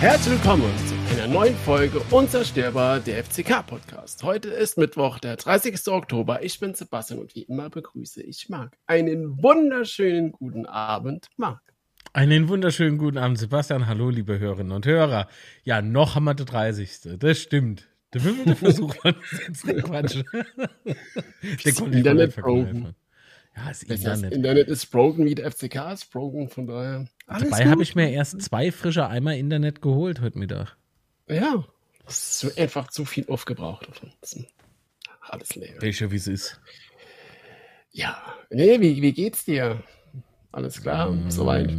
Herzlich willkommen zu einer neuen Folge Unzerstörbar, der FCK-Podcast. Heute ist Mittwoch, der 30. Oktober. Ich bin Sebastian und wie immer begrüße ich Marc. Einen wunderschönen guten Abend, Marc. Einen wunderschönen guten Abend, Sebastian. Hallo, liebe Hörerinnen und Hörer. Ja, noch haben wir den 30. Das stimmt. Der wievielte Versuch war das jetzt nicht Quatsch. Das Internet broken. Ja, das Internet ist broken, wie der FCK ist broken, von daher. Dabei habe ich mir erst 2 frische Eimer Internet geholt heute Mittag. Ja, das ist einfach zu viel aufgebraucht. Alles leer. Welcher, wie es ist. Ja, nee, wie geht's dir? Alles klar, soweit.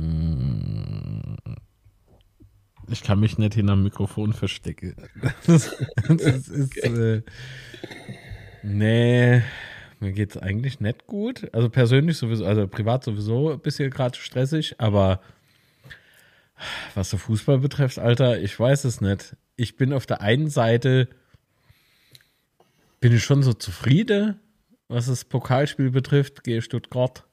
Ich kann mich nicht hinterm Mikrofon verstecken. Das ist, nee, mir geht's eigentlich nicht gut. Also persönlich sowieso, also privat sowieso ein bisschen gerade stressig, aber was der Fußball betrifft, Alter, ich weiß es nicht. Ich bin auf der einen Seite, bin ich schon so zufrieden, was das Pokalspiel betrifft, gehe Stuttgart.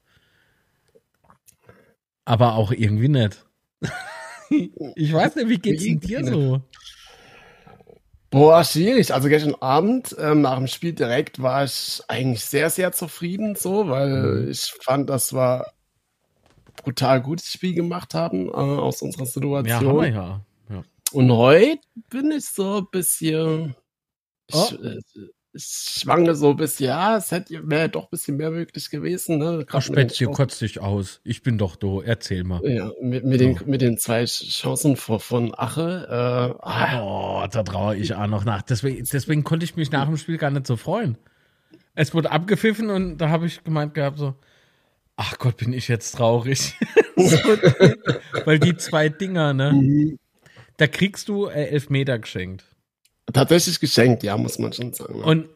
Aber auch irgendwie nicht. Ich weiß nicht, wie geht's denn dir so? Boah, schwierig. Also gestern Abend nach dem Spiel direkt war ich eigentlich sehr, sehr zufrieden so, weil ich fand, das war brutal gutes Spiel gemacht haben aus unserer Situation. Ja, haben wir ja. Und heute bin ich so ein bisschen ich schwanke so ein bisschen, ja, es wäre doch ein bisschen mehr möglich gewesen. Ne? Spätzle, kotzt dich aus. Ich bin doch da, erzähl mal. Ja, mit den 2 Chancen von Ache. Da traue ich auch noch nach. Deswegen konnte ich mich nach dem Spiel gar nicht so freuen. Es wurde abgepfiffen und da habe ich gemeint gehabt so, ach Gott, bin ich jetzt traurig. Weil die 2 Dinger, ne? Da kriegst du Elfmeter geschenkt. Tatsächlich geschenkt, ja, muss man schon sagen. Und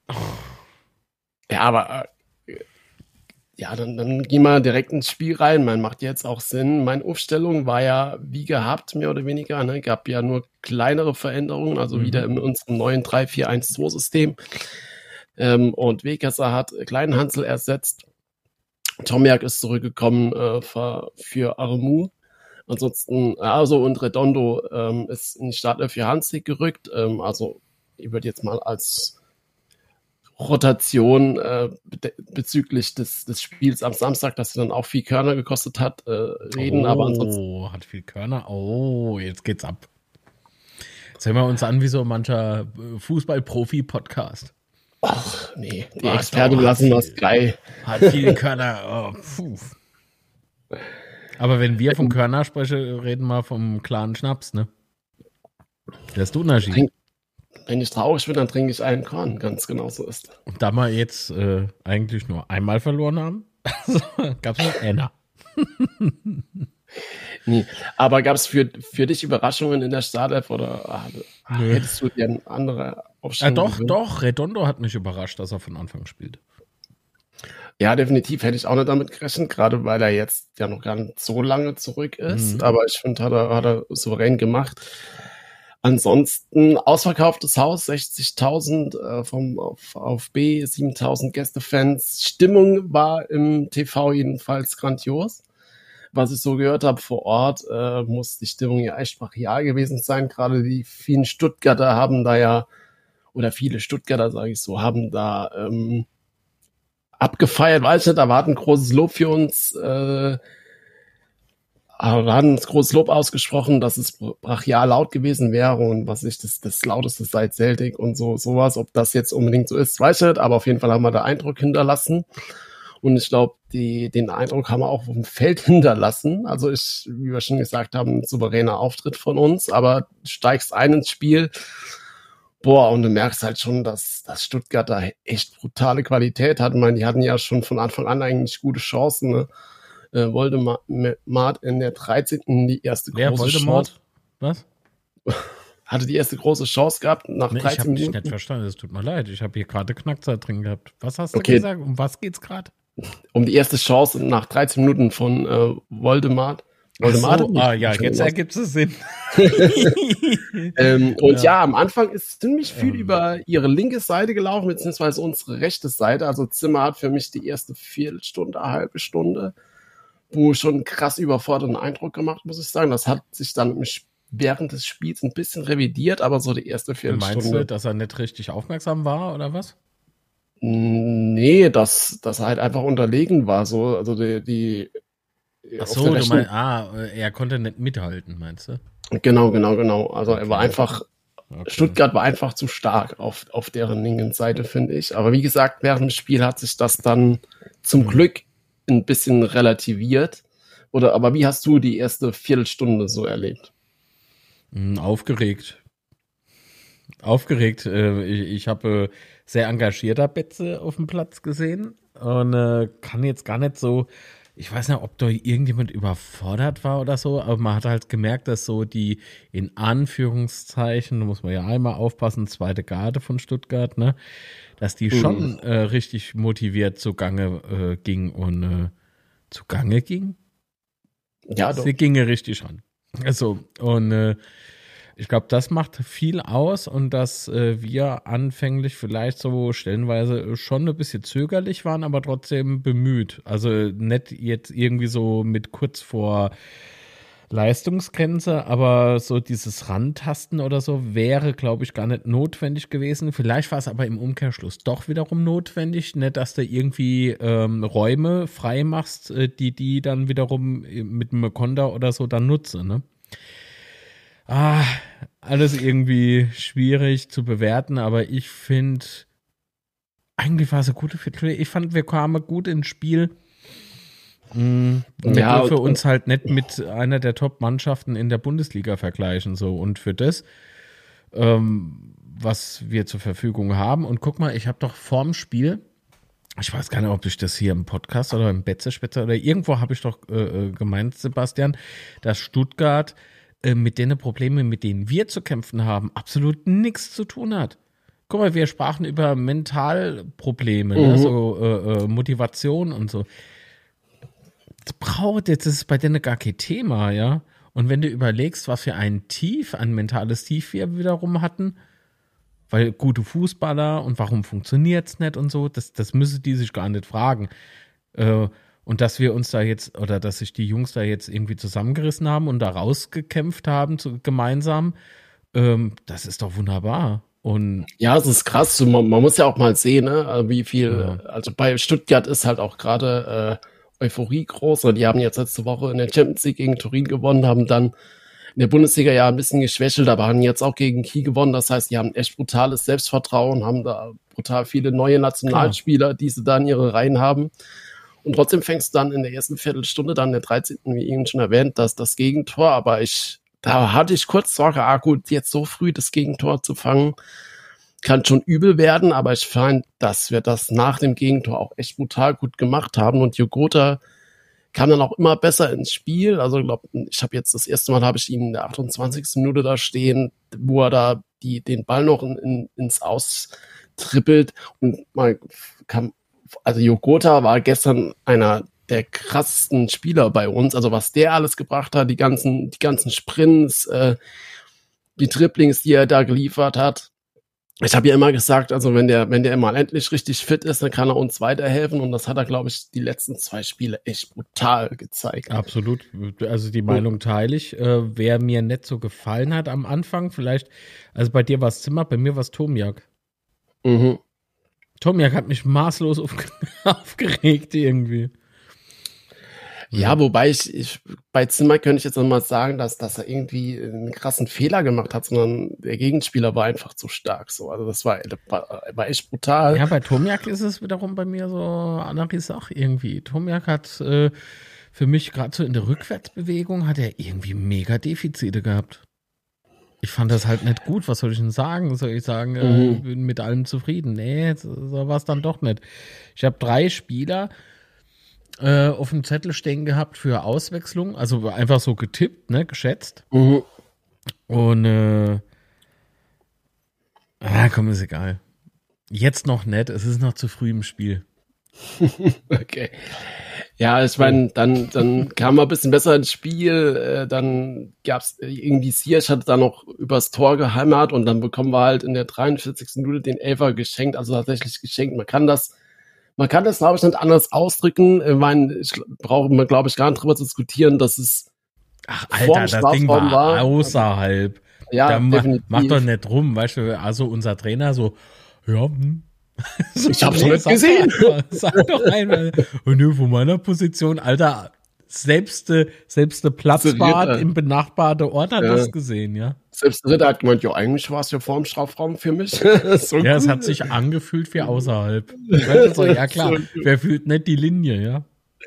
ja, aber ja, dann gehen wir direkt ins Spiel rein. Man macht jetzt auch Sinn. Meine Aufstellung war ja wie gehabt, mehr oder weniger. Ne? Gab ja nur kleinere Veränderungen, also wieder in unserem neuen 3-4-1-2-System. Und Wegesser hat Kleinhansel ersetzt. Tomiak ist zurückgekommen für Aremu. Ansonsten, und Redondo ist in die Startelf für Hanslik gerückt. Also ich würde jetzt mal als Rotation bezüglich des Spiels am Samstag, das dann auch viel Körner gekostet hat, reden. Aber ansonsten hat viel Körner. Oh, jetzt geht's ab. Jetzt hören wir uns an wie so mancher Fußball-Profi-Podcast. Ach, nee, die Experten lassen das gleich. Hat viel Körner. Oh, aber wenn wir vom Körner sprechen, reden wir vom klaren Schnaps, ne? Der ist Unterschied. Wenn ich traurig bin, dann trinke ich einen Korn. Ganz genau so ist. Und da wir jetzt eigentlich nur einmal verloren haben, gab es nur einer. Nee, aber gab es für dich Überraschungen in der Startelf oder hättest du dir eine andere Aufstellung gewünscht? Doch, Redondo hat mich überrascht, dass er von Anfang spielt. Ja, definitiv hätte ich auch nicht damit gerechnet, gerade weil er jetzt ja noch gar nicht so lange zurück ist. Aber ich finde, hat er souverän gemacht. Ansonsten ausverkauftes Haus, 60.000 vom VfB, 7.000 Gästefans. Stimmung war im TV jedenfalls grandios. Was ich so gehört habe vor Ort, muss die Stimmung ja echt brachial gewesen sein. Gerade die vielen Stuttgarter haben da ja, oder viele Stuttgarter, sage ich so, haben da abgefeiert, weiß nicht, da war ein großes Lob für uns, wir hatten uns großes Lob ausgesprochen, dass es brachial laut gewesen wäre und was ich, das lauteste seit Celtic und sowas, ob das jetzt unbedingt so ist, weiß ich nicht, aber auf jeden Fall haben wir da Eindruck hinterlassen und ich glaube, den Eindruck haben wir auch auf dem Feld hinterlassen, also wie wir schon gesagt haben, ein souveräner Auftritt von uns, aber du steigst ein ins Spiel. Boah, und du merkst halt schon, dass Stuttgart da echt brutale Qualität hat. Ich meine, die hatten ja schon von Anfang an eigentlich gute Chancen. Ne? Voldemort in der 13. die erste große Voldemort? Chance. Was? Hatte die erste große Chance gehabt nach 13 Minuten. Ich habe dich nicht verstanden, es tut mir leid. Ich habe hier gerade Knackzeit drin gehabt. Was hast du gesagt? Um was geht's gerade? Um die erste Chance nach 13 Minuten von Voldemort. Jetzt ergibt es Sinn. Und ja, am Anfang ist ziemlich viel über ihre linke Seite gelaufen, beziehungsweise unsere rechte Seite. Also Zimmer hat für mich die erste Viertelstunde, halbe Stunde, wo schon einen krass überfordernden Eindruck gemacht, muss ich sagen. Das hat sich dann während des Spiels ein bisschen revidiert, aber so die erste Viertelstunde. Meinst du, dass er nicht richtig aufmerksam war oder was? Nee, dass er halt einfach unterlegen war. So, also Ach so, du meinst, er konnte nicht mithalten, meinst du? Genau. Also er war einfach, Okay. Stuttgart war einfach zu stark auf deren linken Seite, finde ich. Aber wie gesagt, während dem Spiel hat sich das dann zum Glück ein bisschen relativiert. Aber wie hast du die erste Viertelstunde so erlebt? Aufgeregt. Ich habe sehr engagierter Betze auf dem Platz gesehen und kann jetzt gar nicht so, ich weiß nicht, ob da irgendjemand überfordert war oder so, aber man hat halt gemerkt, dass so die in Anführungszeichen, da muss man ja einmal aufpassen, zweite Garde von Stuttgart, ne, dass die schon richtig motiviert zugange ging und zugange ging? Ja, doch. Sie ginge richtig ran. Also, und ich glaube, das macht viel aus und dass wir anfänglich vielleicht so stellenweise schon ein bisschen zögerlich waren, aber trotzdem bemüht. Also nicht jetzt irgendwie so mit kurz vor Leistungsgrenze, aber so dieses Rantasten oder so wäre, glaube ich, gar nicht notwendig gewesen. Vielleicht war es aber im Umkehrschluss doch wiederum notwendig, nicht, dass du irgendwie Räume frei machst, die dann wiederum mit einem Konter oder so dann nutze, ne? Alles irgendwie schwierig zu bewerten, aber ich finde, eigentlich war es eine gute Viertelstunde. Ich fand, wir kamen gut ins Spiel. Wir dürfen uns halt nicht mit einer der Top-Mannschaften in der Bundesliga vergleichen. So. Und für das, was wir zur Verfügung haben, und guck mal, ich habe doch vorm Spiel, ich weiß gar nicht, ob ich das hier im Podcast oder im Betze-Spitze oder irgendwo habe ich doch gemeint, Sebastian, dass Stuttgart mit den Problemen, mit denen wir zu kämpfen haben, absolut nichts zu tun hat. Guck mal, wir sprachen über Mentalprobleme, ne? So Motivation und so. Das ist bei denen gar kein Thema, ja. Und wenn du überlegst, was für ein mentales Tief wir wiederum hatten, weil gute Fußballer und warum funktioniert's nicht und so, das müssen die sich gar nicht fragen. Und dass wir uns da jetzt, oder dass sich die Jungs da jetzt irgendwie zusammengerissen haben und da rausgekämpft haben gemeinsam, das ist doch wunderbar. Und ja, es ist krass. Man muss ja auch mal sehen, ne, wie viel, also bei Stuttgart ist halt auch gerade Euphorie groß. Und die haben jetzt letzte Woche in der Champions League gegen Turin gewonnen, haben dann in der Bundesliga ja ein bisschen geschwächelt, aber haben jetzt auch gegen Kiel gewonnen. Das heißt, die haben echt brutales Selbstvertrauen, haben da brutal viele neue Nationalspieler, die sie da in ihre Reihen haben. Und trotzdem fängst du dann in der ersten Viertelstunde, dann der 13., wie eben schon erwähnt, das Gegentor. Aber da hatte ich kurz Sorge, gut, jetzt so früh das Gegentor zu fangen, kann schon übel werden. Aber ich fand, dass wir das nach dem Gegentor auch echt brutal gut gemacht haben. Und Jogota kam dann auch immer besser ins Spiel. Also ich habe jetzt das erste Mal, habe ich ihn in der 28. Minute da stehen, wo er da den Ball noch ins Aus trippelt. Und man kann, also Jogota war gestern einer der krassesten Spieler bei uns. Also was der alles gebracht hat, die ganzen Sprints, die Dribblings, die er da geliefert hat. Ich habe ja immer gesagt, also wenn der mal endlich richtig fit ist, dann kann er uns weiterhelfen. Und das hat er, glaube ich, die letzten 2 Spiele echt brutal gezeigt. Absolut. Also die Meinung teile ich. Wer mir nicht so gefallen hat am Anfang, vielleicht, also bei dir war es Zimmer, bei mir war es Tomiak. Tomiak hat mich maßlos aufgeregt irgendwie. Ja, wobei ich bei Zimmer könnte ich jetzt noch mal sagen, dass er irgendwie einen krassen Fehler gemacht hat, sondern der Gegenspieler war einfach zu stark. So, also das war echt brutal. Ja, bei Tomiak ist es wiederum bei mir so andere Sache irgendwie. Tomiak hat für mich gerade so in der Rückwärtsbewegung hat er irgendwie mega Defizite gehabt. Ich fand das halt nicht gut. Was soll ich denn sagen? Soll ich sagen, ich bin mit allem zufrieden? Nee, so war es dann doch nicht. Ich habe 3 Spieler auf dem Zettel stehen gehabt für Auswechslung, also einfach so getippt, ne, geschätzt. Und komm, ist egal. Jetzt noch nicht, es ist noch zu früh im Spiel. Okay. Ja, ich meine, dann kam er ein bisschen besser ins Spiel, dann gab's irgendwie Ziyech hat dann noch übers Tor gehämmert und dann bekommen wir halt in der 43. Minute den Elfer geschenkt, also tatsächlich geschenkt. Man kann das, glaube ich, nicht anders ausdrücken. Ich meine, brauchen wir, glaube ich, gar nicht drüber zu diskutieren, dass es Ach, Alter, das Ding war außerhalb. Ja, definitiv. Mach doch nicht rum, weißt du, also unser Trainer so, ja, so, ich hab's nicht gesehen. Sag doch einmal. Und nur von meiner Position, Alter, selbst Platzwart im benachbarten Ort hat das gesehen, ja. Selbst der Ritter hat gemeint, ja, eigentlich war es ja vor dem Strafraum für mich. So ja, es hat sich angefühlt wie außerhalb. So, ja klar, so wer fühlt nicht die Linie, ja?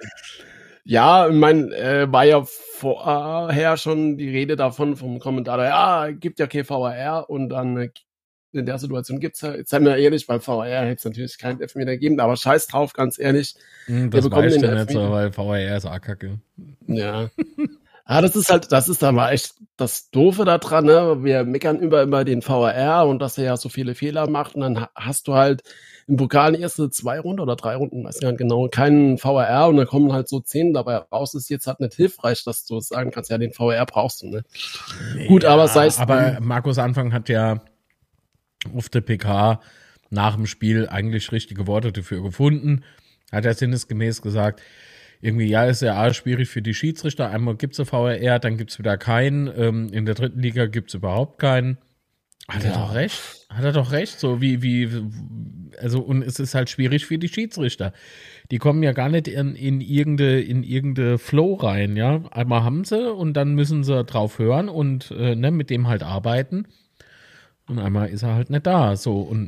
Ja, ich meine, war ja vorher schon die Rede davon vom Kommentator, ja, gibt ja kein VAR und dann in der Situation gibt's ja, jetzt seien wir ehrlich, beim VAR hätte es natürlich keinen Elfmeter gegeben, aber scheiß drauf, ganz ehrlich. Das weißt du nicht so, weil VAR ist Kacke. Ja. Ja, das ist aber echt das Doofe da dran, ne? Wir meckern über den VAR und dass er ja so viele Fehler macht und dann hast du halt im Pokal erste 2 Runden oder 3 Runden, weiß gar nicht genau, keinen VAR und dann kommen halt so 10 dabei raus. Ist jetzt halt nicht hilfreich, dass du sagen kannst, ja, den VAR brauchst du, ne? Ja, gut, aber sei es. Aber Markus Anfang hat ja auf der PK nach dem Spiel eigentlich richtige Worte dafür gefunden. Hat er sinnesgemäß gesagt, irgendwie, ja, ist ja schwierig für die Schiedsrichter. Einmal gibt's eine VAR, dann gibt's wieder keinen. In der 3. Liga gibt's überhaupt keinen. Hat er doch recht. Hat er doch recht. So also, und es ist halt schwierig für die Schiedsrichter. Die kommen ja gar nicht in irgendeine Flow rein, ja. Einmal haben sie und dann müssen sie drauf hören und mit dem halt arbeiten. Und einmal ist er halt nicht da. So, und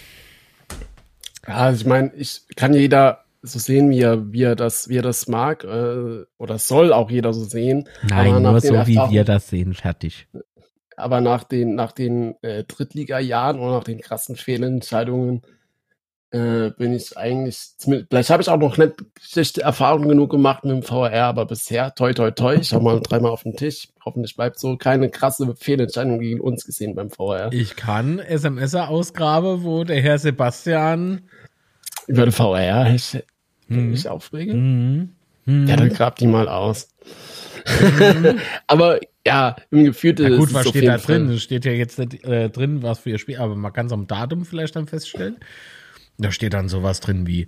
ja, also ich meine, kann jeder so sehen, wie er das mag, oder soll auch jeder so sehen. Nein, nur so, wie wir das sehen, fertig. Aber nach den Drittliga-Jahren oder nach den krassen Fehlentscheidungen bin ich eigentlich, vielleicht habe ich auch noch nicht schlechte Erfahrungen genug gemacht mit dem VAR, aber bisher, toi, toi, toi, ich habe mal 3-mal auf den Tisch, hoffentlich bleibt so, keine krasse Fehlentscheidung gegen uns gesehen beim VAR. Ich kann SMS-Ausgabe, wo der Herr Sebastian über den VAR mich aufrege. Ja, dann grabt die mal aus. Aber ja, im Gefühl ist gut, was steht da drin? Es steht ja jetzt nicht drin, was für ihr Spiel, aber man kann es am Datum vielleicht dann feststellen. Da steht dann sowas drin wie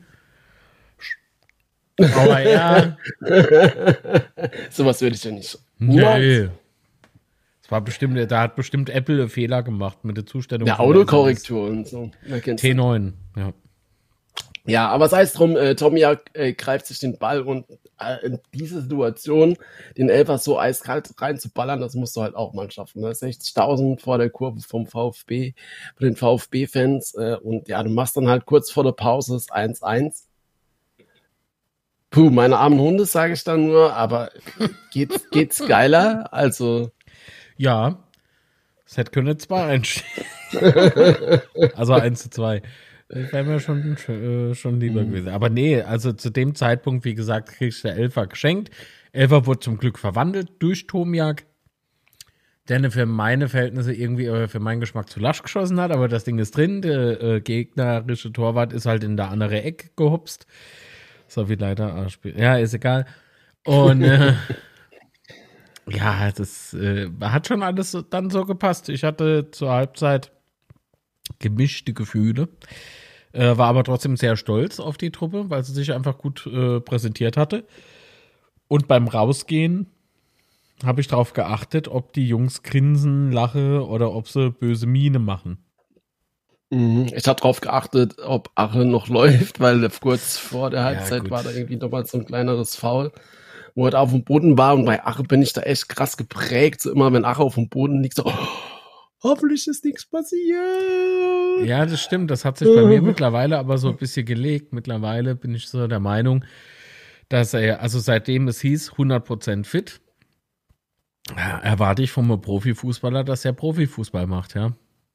VAR. Sowas würde ich ja nicht. Nee. Das war bestimmt, da hat bestimmt Apple einen Fehler gemacht mit der Zustellung. Ja, Autokorrektur und so. T9, ja. Ja, aber sei es drum, Tomjak greift sich den Ball und in diese Situation den Elfer so eiskalt reinzuballern, das musst du halt auch mal schaffen. Ne? 60.000 vor der Kurve vom VfB, von den VfB-Fans und ja, du machst dann halt kurz vor der Pause das 1-1. Puh, meine armen Hunde, sage ich dann nur, aber geht's geiler? Also ja, es hätte können 2 einstehen. Also 1-2. Das wäre mir schon lieber gewesen. Aber nee, also zu dem Zeitpunkt, wie gesagt, kriegst du der Elfer geschenkt. Elfer wurde zum Glück verwandelt durch Tomjak, der für meine Verhältnisse irgendwie für meinen Geschmack zu lasch geschossen hat, aber das Ding ist drin. Der gegnerische Torwart ist halt in der andere Ecke gehupst. So wie leider spielt. Ja, ist egal. Und ja, das hat schon alles dann so gepasst. Ich hatte zur Halbzeit gemischte Gefühle, war aber trotzdem sehr stolz auf die Truppe, weil sie sich einfach gut präsentiert hatte. Und beim Rausgehen habe ich darauf geachtet, ob die Jungs grinsen, lachen oder ob sie böse Miene machen. Ich habe darauf geachtet, ob Ache noch läuft, weil kurz vor der Halbzeit war da irgendwie nochmal so ein kleineres Foul, wo er auf dem Boden war. Und bei Ache bin ich da echt krass geprägt. So immer, wenn Ache auf dem Boden liegt, so hoffentlich ist nichts passiert. Ja, das stimmt. Das hat sich bei mir mittlerweile aber so ein bisschen gelegt. Mittlerweile bin ich so der Meinung, dass er, also seitdem es hieß, 100% fit, erwarte ich vom Profifußballer, dass er Profifußball macht, ja.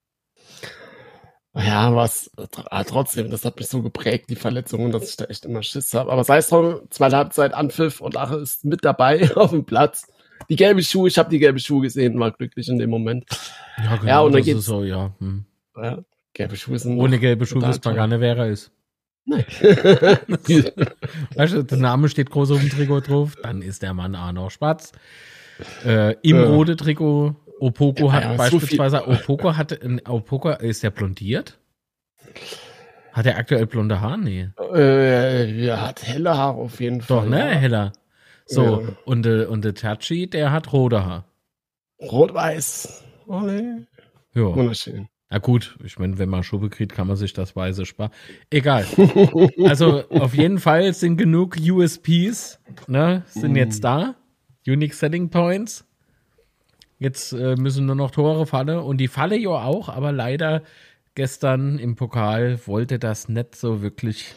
Ja, trotzdem, das hat mich so geprägt, die Verletzungen, dass ich da echt immer Schiss habe. Aber sei es drum, zweite Halbzeit Anpfiff und Ache ist mit dabei auf dem Platz. Die gelbe Schuhe, ich habe die gelbe Schuhe gesehen, war glücklich in dem Moment. Ja, genau, ja, und dann das ist so, ja. Ja, gelbe Schuhe sind ohne gelbe Schuhe wisst man gar nicht, wer er ist. Nein. Weißt du, der Name steht groß auf dem Trikot drauf, dann ist der Mann Arno Spatz. Im rote Trikot, Opoko hat beispielsweise, Opoko ist der blondiert? Hat er aktuell blonde Haare? Nee. Er hat helle Haare auf jeden Fall. Doch, ne, heller. So, Ja. und der Tachi, der hat rote Haar. Rot-Weiß. Ole. Ja. Wunderschön. Na gut, ich meine, wenn man Schubbe kriegt, kann man sich das Weiße sparen. Egal. Also auf jeden Fall sind genug USPs, ne, sind jetzt da. Unique Selling Points. Jetzt müssen nur noch Tore fallen. Und die falle ja auch, aber leider gestern im Pokal wollte das nicht so wirklich.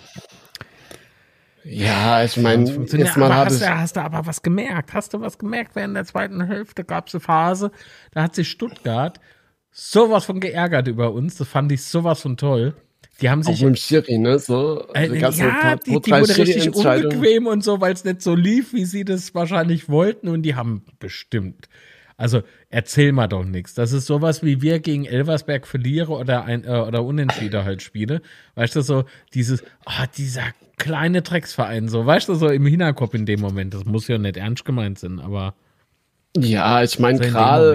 Ja, ich meine, Jetzt mal hast du aber was gemerkt? Hast du was gemerkt? Während der zweiten Hälfte gab es eine Phase, da hat sich Stuttgart sowas von geärgert über uns. Das fand ich sowas von toll. Die haben sich. Auch mit dem Schiri, ne? So, die wurde richtig unbequem und so, weil es nicht so lief, wie sie das wahrscheinlich wollten. Und die haben bestimmt. Also erzähl mal doch nichts. Das ist sowas, wie wir gegen Elversberg verlieren oder Unentschieden halt spiele. Weißt du, so dieser kleine Drecksverein, so, weißt du, so im Hinterkopf in dem Moment. Das muss ja nicht ernst gemeint sein, aber. Ja, ich meine,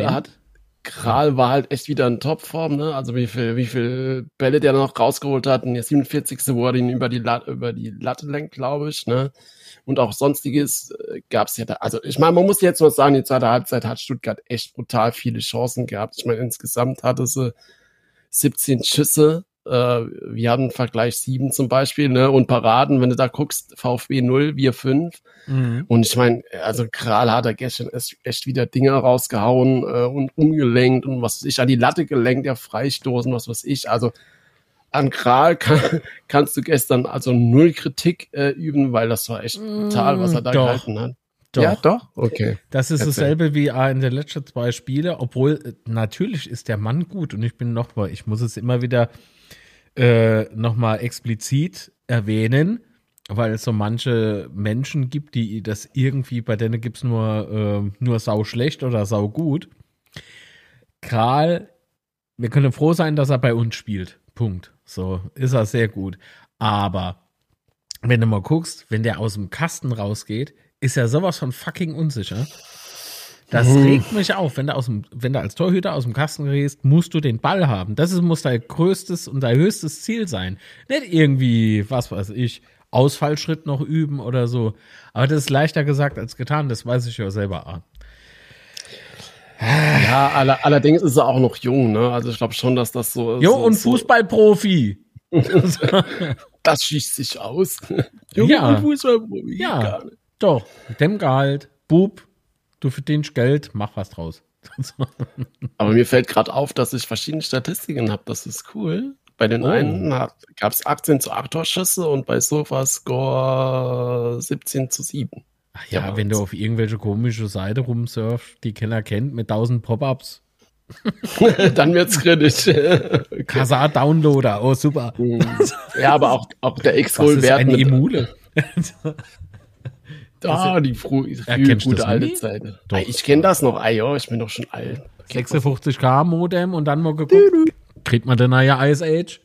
Kral war halt echt wieder in Topform, ne? Also wie viel Bälle der noch rausgeholt hat. Und der 47. wo er ihn über die Latte lenkt, glaube ich, ne? Und auch sonstiges gab's ja da. Also ich meine, man muss jetzt mal sagen, die zweite Halbzeit hat Stuttgart echt brutal viele Chancen gehabt. Ich meine, insgesamt hatte sie 17 Schüsse. Wir hatten Vergleich 7 zum Beispiel, ne? Und Paraden, wenn du da guckst, VfB 0, wir 5. Mhm. Und ich meine, also Kral hat da gestern echt wieder Dinge rausgehauen und umgelenkt und was weiß ich, an die Latte gelenkt, ja, Freistoßen, was weiß ich. Also an Kral kannst du gestern also null Kritik üben, weil das war echt brutal, was er da gehalten hat. Doch. Ja, doch? Okay. Das ist dasselbe wie in den letzten 2 Spielen, obwohl natürlich ist der Mann gut und ich muss es immer wieder nochmal explizit erwähnen, weil es so manche Menschen gibt, die das irgendwie, bei denen gibt es nur sau schlecht oder sau gut. Kral, wir können froh sein, dass er bei uns spielt. Punkt. So, ist er sehr gut. Aber wenn du mal guckst, wenn der aus dem Kasten rausgeht, ist er sowas von fucking unsicher. Das regt mich auf. Wenn du als Torhüter aus dem Kasten gehst, musst du den Ball haben. Muss dein größtes und dein höchstes Ziel sein. Nicht irgendwie, was weiß ich, Ausfallschritt noch üben oder so. Aber das ist leichter gesagt als getan. Das weiß ich ja selber. Ja, allerdings ist er auch noch jung, ne? Also ich glaube schon, dass das so ist. Jo, und Fußballprofi. Das schießt sich aus. Ja. Fußballprofi. Ja, doch. Dem Gehalt, Bub, du verdienst Geld, mach was draus. Aber mir fällt gerade auf, dass ich verschiedene Statistiken habe. Das ist cool. Bei den einen gab es 18:8 Torschüsse und bei Sofascore 17:7. Ach ja, wenn du auf irgendwelche komische Seite rumsurfst, die keiner kennt, mit 1000 Pop-Ups. Dann wird's kritisch. Okay. Kasar-Downloader, oh super. Ja, aber auch der X-Roll-Wert. Eine Emule. Die gute alte Zeit. Ich kenne das noch, ich bin doch schon alt. 56K Modem und dann mal geguckt, kriegt man denn ja Ice Age?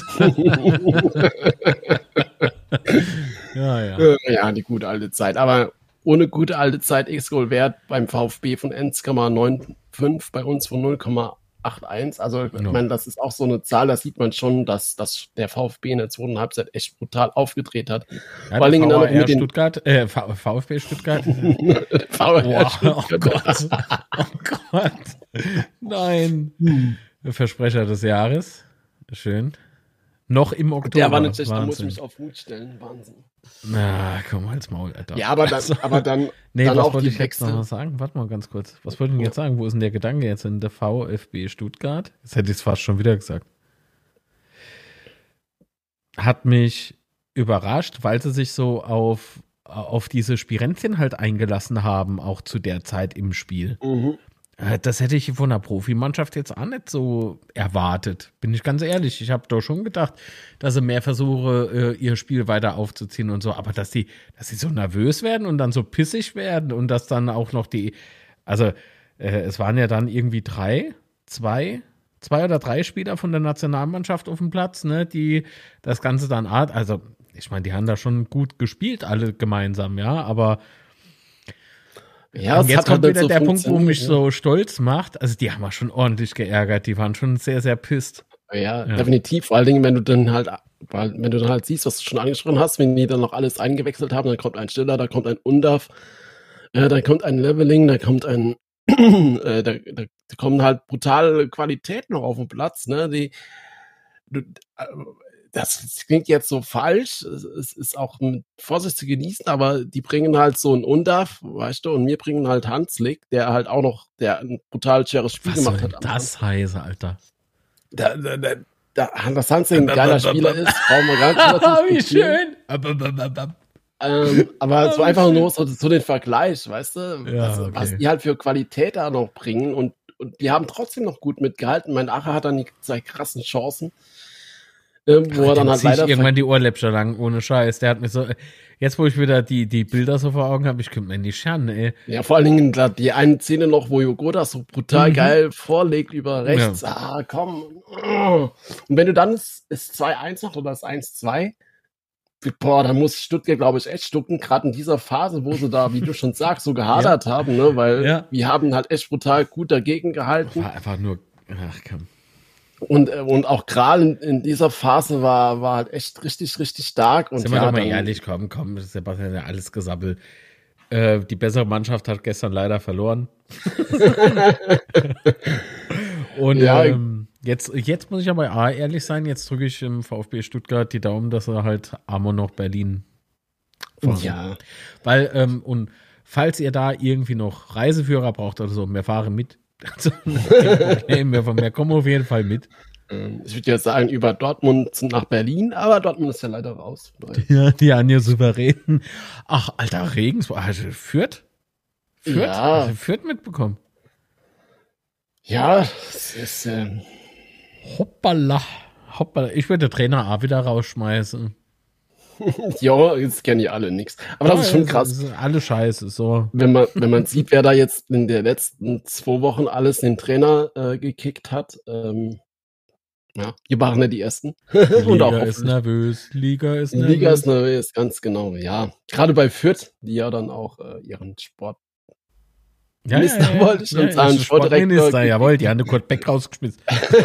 Ja, die gute alte Zeit. Aber ohne gute alte Zeit X-Goal-Wert beim VfB von 1,95, bei uns von 0,81. Also ich meine, das ist auch so eine Zahl, da sieht man schon, dass der VfB in der zweiten Halbzeit echt brutal aufgedreht hat. Ja, vor allem dann mit Stuttgart, VfB Stuttgart. Oh Gott. Oh Gott. Nein. Versprecher des Jahres. Schön. Noch im Oktober. Der war nicht schlecht, da muss ich mich auf Mut stellen. Wahnsinn. Na, komm, halt's Maul, Alter. Ja, aber dann nee, dann was auch wollte die ich jetzt noch sagen? Warte mal ganz kurz. Was wollte ich denn jetzt sagen? Wo ist denn der Gedanke jetzt in der VfB Stuttgart? Jetzt hätte ich es fast schon wieder gesagt. Hat mich überrascht, weil sie sich so auf diese Spirenzchen halt eingelassen haben, auch zu der Zeit im Spiel. Das hätte ich von einer Profimannschaft jetzt auch nicht so erwartet, bin ich ganz ehrlich. Ich habe doch schon gedacht, dass sie mehr versuche, ihr Spiel weiter aufzuziehen und so, aber dass sie so nervös werden und dann so pissig werden und dass dann auch noch es waren ja dann irgendwie zwei oder drei Spieler von der Nationalmannschaft auf dem Platz, ne, die das Ganze dann, also ich meine, die haben da schon gut gespielt, alle gemeinsam, ja, aber ja, und jetzt kommt wieder so der Punkt, wo mich so stolz macht. Also die haben wir schon ordentlich geärgert. Die waren schon sehr, sehr pisst. Ja, definitiv. Vor allen Dingen, wenn du dann halt siehst, was du schon angesprochen hast, wenn die dann noch alles eingewechselt haben, dann kommt ein Stiller, da kommt ein Undav Da kommt ein Leveling, da kommt ein da kommen halt brutale Qualitäten noch auf den Platz, ne? Das klingt jetzt so falsch, es ist auch mit Vorsicht zu genießen, aber die bringen halt so einen Undaf, weißt du, und wir bringen halt Hanslik, der halt auch noch, der ein brutal schweres Spiel Was gemacht soll hat. das heißen, Alter? Dass Hanslik ein geiler Spieler ist, brauchen wir gar nicht Wie diskutieren. schön! Aber so einfach nur so den Vergleich, weißt du, Ja, was die halt für Qualität da noch bringen und die haben trotzdem noch gut mitgehalten. Mein Ache hat dann die zwei krassen Chancen, wo er dann halt leider irgendwann die Ohrläppchen lang, ohne Scheiß. Der hat mir so, jetzt wo ich wieder die Bilder so vor Augen habe, ich könnte mir in die Scherne, ey. Ja, vor allen Dingen die eine Szene noch, wo Yogoda so brutal geil vorlegt über rechts. Ja. Ah, komm. Und wenn du dann das 2-1 machst oder das 1-2, boah, dann muss Stuttgart, glaube ich, echt stucken, gerade in dieser Phase, wo sie da, wie du schon sagst, so gehadert haben, ne, weil wir haben halt echt brutal gut dagegen gehalten. War einfach nur, ach komm. Und auch gerade in dieser Phase war halt echt richtig, richtig stark. Und sind wir doch mal ehrlich, komm, Sebastian hat ja alles gesabbelt. Die bessere Mannschaft hat gestern leider verloren. Und jetzt muss ich aber ehrlich sein, jetzt drücke ich im VfB Stuttgart die Daumen, dass er halt Amon noch Berlin fahren. Ja. Weil, und falls ihr da irgendwie noch Reiseführer braucht oder so, wir fahren mit. Also, wir kommen auf jeden Fall mit. Ich würde ja sagen, über Dortmund nach Berlin, aber Dortmund ist ja leider raus. Ja, die Anja souverän. Ach, Alter, Regensburg. Also, Fürth? Ja. Also, Fürth mitbekommen. Ja, es ist. Hoppala. Ich würde den Trainer auch wieder rausschmeißen. Ja, jetzt kennen die alle nichts. Aber das ist schon krass. Das ist alle scheiße, so. Wenn man sieht, wer da jetzt in den letzten 2 Wochen alles den Trainer gekickt hat. Ja, die waren ja die Ersten. Liga ist nervös. Liga ist nervös, ganz genau. Ja, gerade bei Fürth, die ja dann auch ihren Sport wollte ich schon sagen. Sportdirektor. Jawohl, die haben den Kurt Beck rausgeschmissen.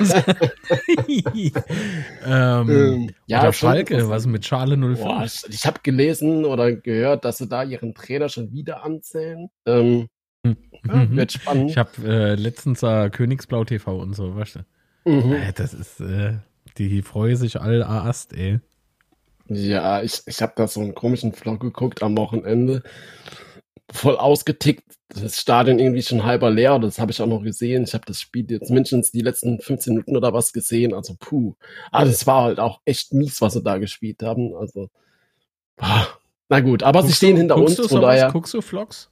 Oder Schalke, was mit Schale 05? Boah, ich habe gelesen oder gehört, dass sie da ihren Trainer schon wieder anzählen. Wird spannend. Ich habe letztens Königsblau TV und so, weißt du. Das ist, die freuen sich alle Ast, ey. Ja, ich habe da so einen komischen Vlog geguckt am Wochenende. Voll ausgetickt, das Stadion irgendwie schon halber leer, das habe ich auch noch gesehen. Ich habe das Spiel jetzt mindestens die letzten 15 Minuten oder was gesehen, also Also es war halt auch echt mies, was sie da gespielt haben, also na gut, aber sie stehen hinter uns, von daher. Guckst du Vlogs?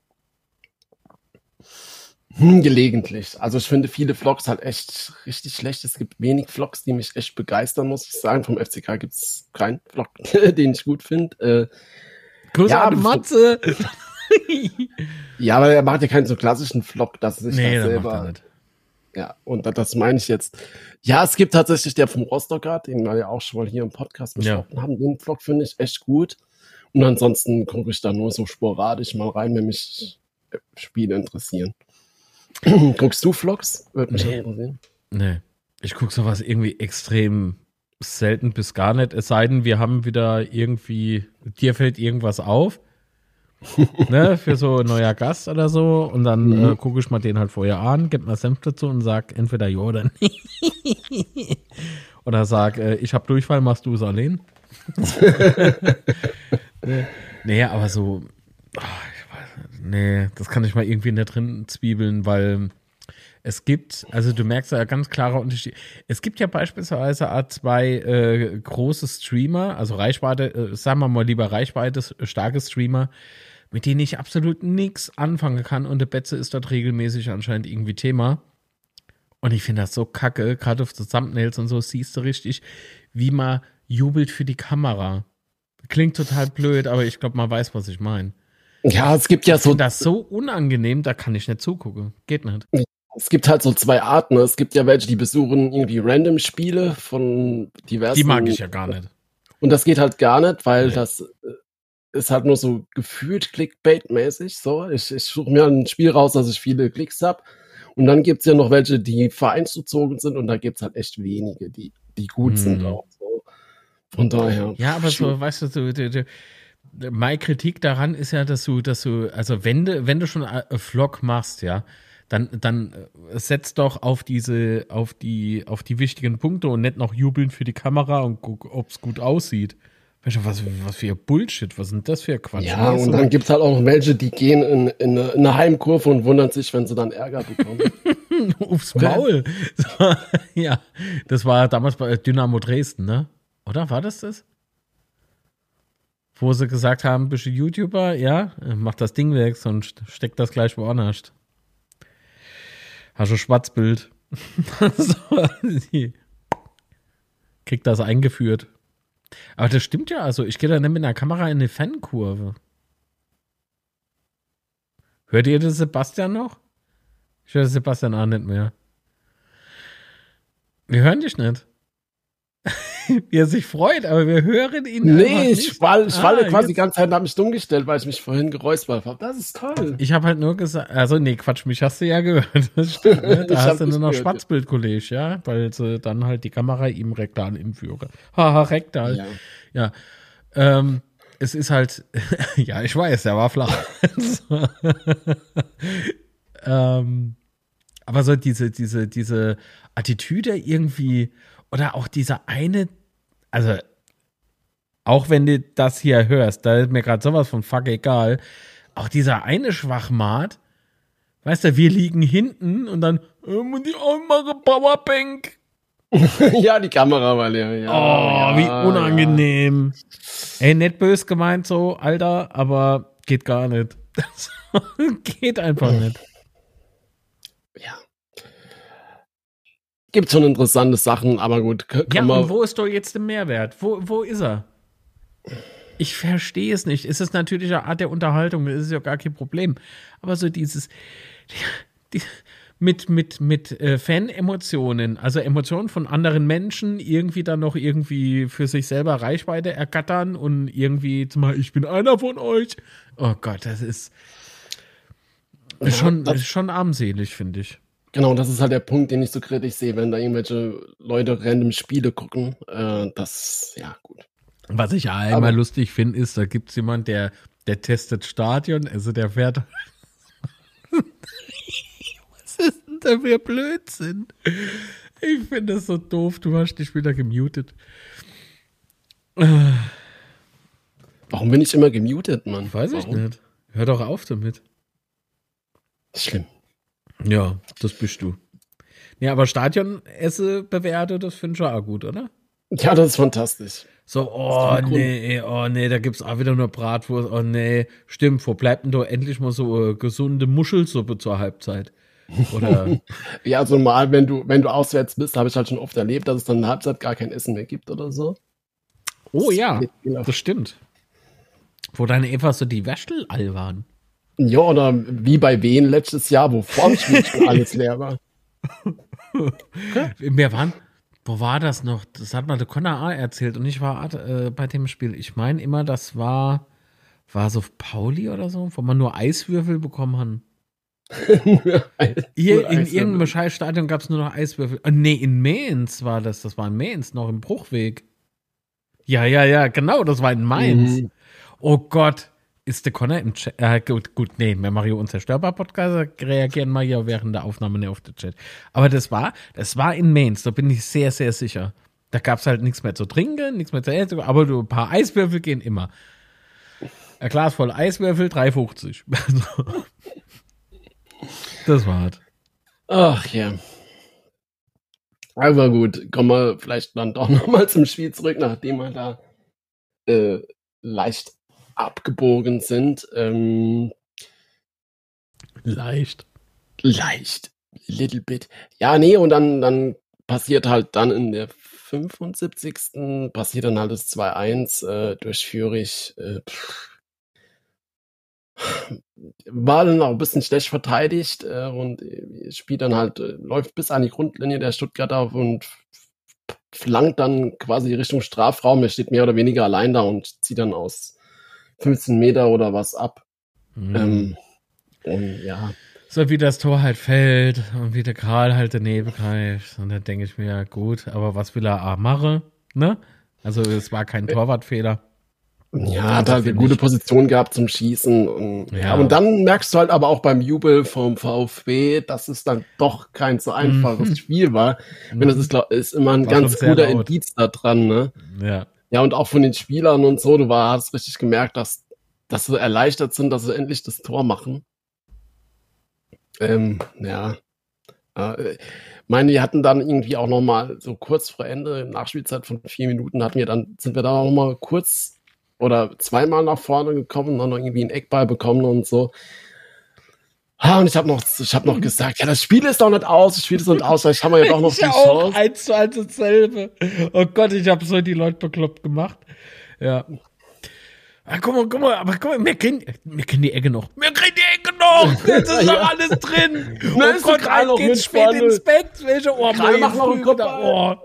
Gelegentlich. Also ich finde viele Vlogs halt echt richtig schlecht. Es gibt wenig Vlogs, die mich echt begeistern, muss ich sagen. Vom FCK gibt es keinen Vlog, den ich gut finde. Großartige Matze! Ja, aber er macht ja keinen so klassischen Vlog, dass er sich das selber. Macht er nicht. Ja, und das meine ich jetzt. Ja, es gibt tatsächlich der vom Rostocker, den wir ja auch schon mal hier im Podcast besprochen haben. Den Vlog finde ich echt gut. Und ansonsten gucke ich da nur so sporadisch mal rein, wenn mich Spiele interessieren. Guckst du Vlogs? Würde mich interessieren. Nee. Ich gucke sowas irgendwie extrem selten bis gar nicht. Es sei denn, wir haben wieder irgendwie, dir fällt irgendwas auf. Ne, für so ein neuer Gast oder so. Und dann gucke ich mal den halt vorher an, gebe mal Senf dazu und sag entweder ja oder nee. Oder sag, ich hab Durchfall, machst du es allein? Nee, aber so, das kann ich mal irgendwie nicht drin zwiebeln, weil es gibt, also du merkst ja ganz klarer Unterschied. Es gibt ja beispielsweise zwei große Streamer, also Reichweite, sagen wir mal lieber Reichweite, starke Streamer, mit denen ich absolut nichts anfangen kann und der Betze ist dort regelmäßig anscheinend irgendwie Thema. Und ich finde das so kacke, gerade auf so Thumbnails und so siehst du richtig, wie man jubelt für die Kamera. Klingt total blöd, aber ich glaube, man weiß, was ich meine. Ja, es gibt ja so. Ich finde das so unangenehm, da kann ich nicht zugucken. Geht nicht. Es gibt halt so zwei Arten. Es gibt ja welche, die besuchen irgendwie random Spiele von diversen. Die mag ich ja gar nicht. Und das geht halt gar nicht, weil das ist halt nur so gefühlt Clickbait-mäßig. So, ich suche mir ein Spiel raus, dass ich viele Klicks habe. Und dann gibt's ja noch welche, die vereinsbezogen sind. Und da gibt's halt echt wenige, die gut sind auch. So. Von daher. Ja, aber so, weißt du, meine Kritik daran ist ja, dass du, also wenn du schon einen Vlog machst, ja, dann setz doch auf die wichtigen Punkte und nicht noch jubeln für die Kamera und guck, ob es gut aussieht. Weißt du, was für Bullshit, was sind das für Quatsch? Ja, und dann gibt es halt auch noch welche, die gehen in eine Heimkurve und wundern sich, wenn sie dann Ärger bekommen. Aufs Maul. Ja, das war damals bei Dynamo Dresden, ne? Oder war das? Wo sie gesagt haben, bist du YouTuber? Ja, mach das Ding weg, sonst steck das gleich woanders. Hast du Schwarzbild? So, krieg das eingeführt. Aber das stimmt ja, also ich gehe da nicht mit einer Kamera in eine Fankurve. Hört ihr das Sebastian noch? Ich höre Sebastian auch nicht mehr. Wir hören dich nicht. Wie er sich freut, aber wir hören ihn nicht. Ich falle quasi die ganze Zeit und habe mich dumm gestellt, weil ich mich vorhin geräuspert habe. Das ist toll. Ich habe halt nur gesagt, also nee, Quatsch, mich hast du ja gehört. Das stimmt, ne? Da hast du nur noch Schwarzbild-Kollege, ja, weil sie dann halt die Kamera ihm rektal hinführe. Haha, rektal. Ja. Es ist halt, ja, ich weiß, der war flach. Aber so diese Attitüde irgendwie, oder auch dieser eine, also auch wenn du das hier hörst, da ist mir gerade sowas von fuck egal, auch dieser eine Schwachmat, weißt du, wir liegen hinten und dann die andere Powerbank. Ja, die Kamera war leer. Ja, wie unangenehm. Ja. Ey, nicht böse gemeint so, Alter, aber geht gar nicht. Geht einfach nicht. Ja. Gibt schon interessante Sachen, aber gut. Ja, und wo ist doch jetzt der Mehrwert? Wo ist er? Ich verstehe es nicht. Es ist natürlich eine Art der Unterhaltung, das ist ja gar kein Problem. Aber so mit Fan-Emotionen, also Emotionen von anderen Menschen, irgendwie dann noch irgendwie für sich selber Reichweite ergattern und irgendwie zum Beispiel, ich bin einer von euch. Oh Gott, das ist schon armselig, finde ich. Genau, das ist halt der Punkt, den ich so kritisch sehe, wenn da irgendwelche Leute random Spiele gucken. Ja, gut. Was ich ja immer lustig finde, ist, da gibt es jemand, der testet Stadion, also der fährt. Was ist denn da für Blödsinn? Ich finde das so doof, du hast dich wieder gemutet. Warum bin ich immer gemutet, Mann? Weiß ich nicht. Hör doch auf damit. Schlimm. Ja, das bist du. Ja, aber Stadion-Esse bewertet, das finde ich auch gut, oder? Ja, das ist fantastisch. So, oh nee, da gibt's auch wieder nur Bratwurst, oh nee. Stimmt, wo bleibt denn da endlich mal so gesunde Muschelsuppe zur Halbzeit? Oder? Ja, also mal, wenn du auswärts bist, habe ich halt schon oft erlebt, dass es dann in der Halbzeit gar kein Essen mehr gibt oder so. Oh ja, das stimmt. Wo dann einfach so die Wäschel all waren. Ja, oder wie bei Wien letztes Jahr, wo vorm Spiel schon alles leer war. Wir waren, wo war das noch? Das hat mal der Conor A. erzählt und ich war bei dem Spiel. Ich meine immer, das war so Pauli oder so, wo man nur Eiswürfel bekommen hat. Hier in irgendeinem Scheißstadion gab es nur noch Eiswürfel. Nee, in Mainz war das. Das war in Mainz, noch im Bruchweg. Ja, genau, das war in Mainz. Mhm. Oh Gott. Ist der Conor im Chat? Gut, nee, wir Mario Unzerstörbar-Podcast reagieren mal hier während der Aufnahme nicht auf den Chat. Aber das war in Mainz, da bin ich sehr, sehr sicher. Da gab es halt nichts mehr zu trinken, nichts mehr zu essen, aber ein paar Eiswürfel gehen immer. Ein Glas voll Eiswürfel, 3,50. Das war hart. Ach ja. Aber gut, kommen wir vielleicht dann doch nochmal zum Spiel zurück, nachdem wir da leicht abgebogen sind. Leicht. Little bit. Ja, nee, und dann passiert halt dann in der 75. passiert dann halt das 2-1 durch Fürich. War dann auch ein bisschen schlecht verteidigt und spielt dann halt, läuft bis an die Grundlinie der Stuttgarter und flankt dann quasi Richtung Strafraum. Er steht mehr oder weniger allein da und zieht dann aus 15 Meter oder was ab. Und ja. So wie das Tor halt fällt und wie der Karl halt daneben greift. Und dann denke ich mir, gut, aber was will er machen? Ne? Also es war kein Torwartfehler. Ja, hat halt eine gute Position gehabt zum Schießen. Und dann merkst du halt aber auch beim Jubel vom VfB, dass es dann doch kein so einfaches Spiel war. Wenn das ist immer ein ganz guter Indiz da dran, ne? Ja. Ja, und auch von den Spielern und so, hast richtig gemerkt, dass sie erleichtert sind, dass sie endlich das Tor machen. Meine, wir hatten dann irgendwie auch noch mal so kurz vor Ende, Nachspielzeit von 4 Minuten, sind wir da noch mal kurz oder zweimal nach vorne gekommen, dann noch irgendwie einen Eckball bekommen und so. Und ich habe noch gesagt, ja, das Spiel ist doch nicht aus, vielleicht haben wir ja doch noch die Chance. 1:1 dasselbe. Oh Gott, ich habe so die Leute bekloppt gemacht. Ja. Guck mal, wir kennen die Ecke noch. Jetzt ist doch alles drin. Oh Gott, rein geht's spät ins Bett. Mach noch einen Kopf.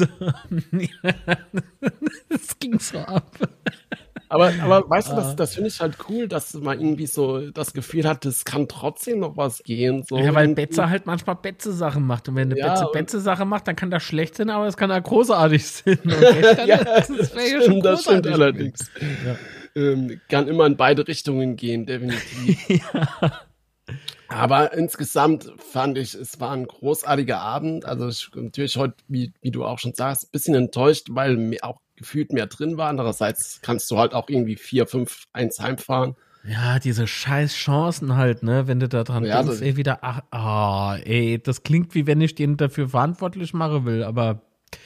Das ging so ab. Aber weißt du, das finde ich halt cool, dass man irgendwie so das Gefühl hat, es kann trotzdem noch was gehen. So. Ja, weil Betze halt manchmal Betze-Sachen macht. Und wenn eine Betze-Sache macht, dann kann das schlecht sein, aber es kann auch großartig sein. Und das stimmt allerdings. Ja. Kann immer in beide Richtungen gehen, definitiv. Ja. Aber insgesamt fand ich, es war ein großartiger Abend. Also ich natürlich heute, wie du auch schon sagst, ein bisschen enttäuscht, weil mir auch gefühlt mehr drin war. Andererseits kannst du halt auch irgendwie 4-5-1 heimfahren. Ja, diese scheiß Chancen halt, ne, wenn du da dran denkst, das klingt, wie wenn ich den dafür verantwortlich machen will, aber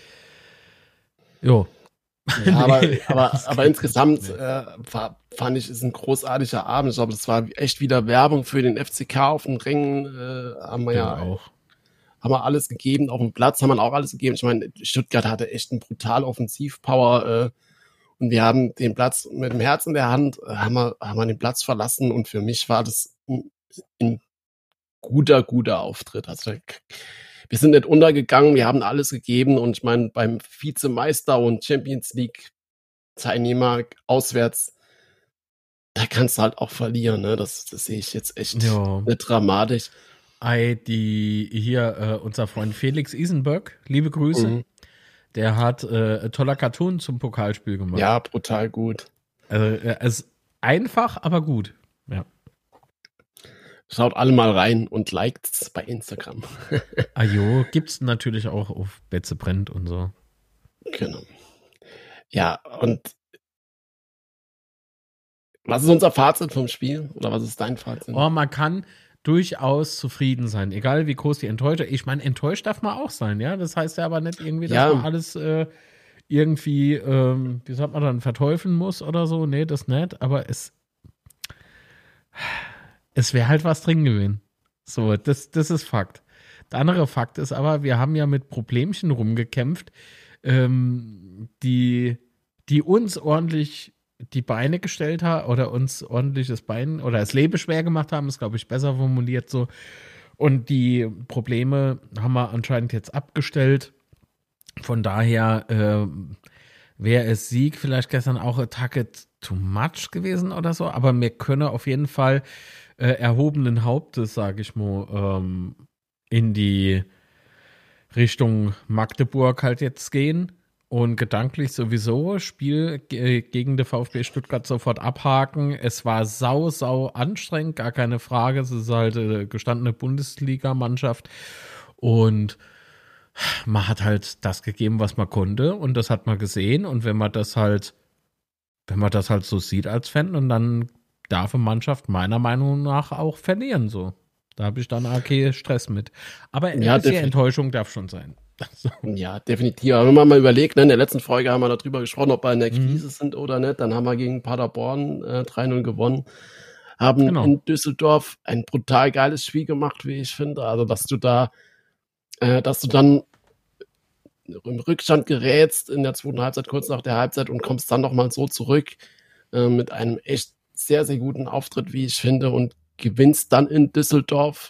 jo. Ja, aber insgesamt fand ich, ist ein großartiger Abend. Ich glaube, das war echt wieder Werbung für den FCK auf den Rängen. Haben wir alles gegeben. Auf dem Platz haben wir auch alles gegeben. Ich meine, Stuttgart hatte echt einen brutal Offensivpower. Und wir haben den Platz mit dem Herz in der Hand, haben wir den Platz verlassen. Und für mich war das ein guter Auftritt. Also wir sind nicht untergegangen, wir haben alles gegeben und ich meine, beim Vizemeister und Champions League Teilnehmer auswärts, da kannst du halt auch verlieren, ne? Das sehe ich jetzt echt nicht dramatisch. Unser Freund Felix Isenberg, liebe Grüße, der hat ein toller Cartoon zum Pokalspiel gemacht. Ja, brutal gut. Also es ist einfach, aber gut. Ja. Schaut alle mal rein und liked's bei Instagram. Gibt's natürlich auch auf Betze brennt und so. Genau. Ja, und was ist unser Fazit vom Spiel? Oder was ist dein Fazit? Man kann durchaus zufrieden sein, egal wie groß die Enttäuschung. Ich meine, enttäuscht darf man auch sein, ja. Das heißt ja aber nicht irgendwie, dass man alles irgendwie, wie sagt man dann, verteufeln muss oder so. Nee, das nicht. Aber es wäre halt was drin gewesen. So, das ist Fakt. Der andere Fakt ist aber, wir haben ja mit Problemchen rumgekämpft, die uns ordentlich die Beine gestellt haben oder uns ordentlich das Bein oder das Leben schwer gemacht haben, ist, glaube ich, besser formuliert so. Und die Probleme haben wir anscheinend jetzt abgestellt. Von daher wäre es Sieg vielleicht gestern auch a Tacket too much gewesen oder so, aber wir können auf jeden Fall erhobenen Hauptes, sage ich mal, in die Richtung Magdeburg halt jetzt gehen und gedanklich sowieso Spiel gegen den VfB Stuttgart sofort abhaken. Es war sau anstrengend, gar keine Frage. Es ist halt eine gestandene Bundesliga-Mannschaft und man hat halt das gegeben, was man konnte und das hat man gesehen und wenn man das halt so sieht als Fan und dann darf eine Mannschaft meiner Meinung nach auch verlieren, so. Da habe ich dann okay Stress mit. Aber die Enttäuschung darf schon sein. So. Ja, definitiv. Aber wenn man mal überlegt, ne, in der letzten Folge haben wir darüber gesprochen, ob wir in der Krise sind oder nicht. Dann haben wir gegen Paderborn 3-0 gewonnen. Haben in Düsseldorf ein brutal geiles Spiel gemacht, wie ich finde. Also, dass du dann im Rückstand gerätst in der zweiten Halbzeit, kurz nach der Halbzeit und kommst dann nochmal so zurück mit einem echt sehr, sehr guten Auftritt, wie ich finde, und gewinnst dann in Düsseldorf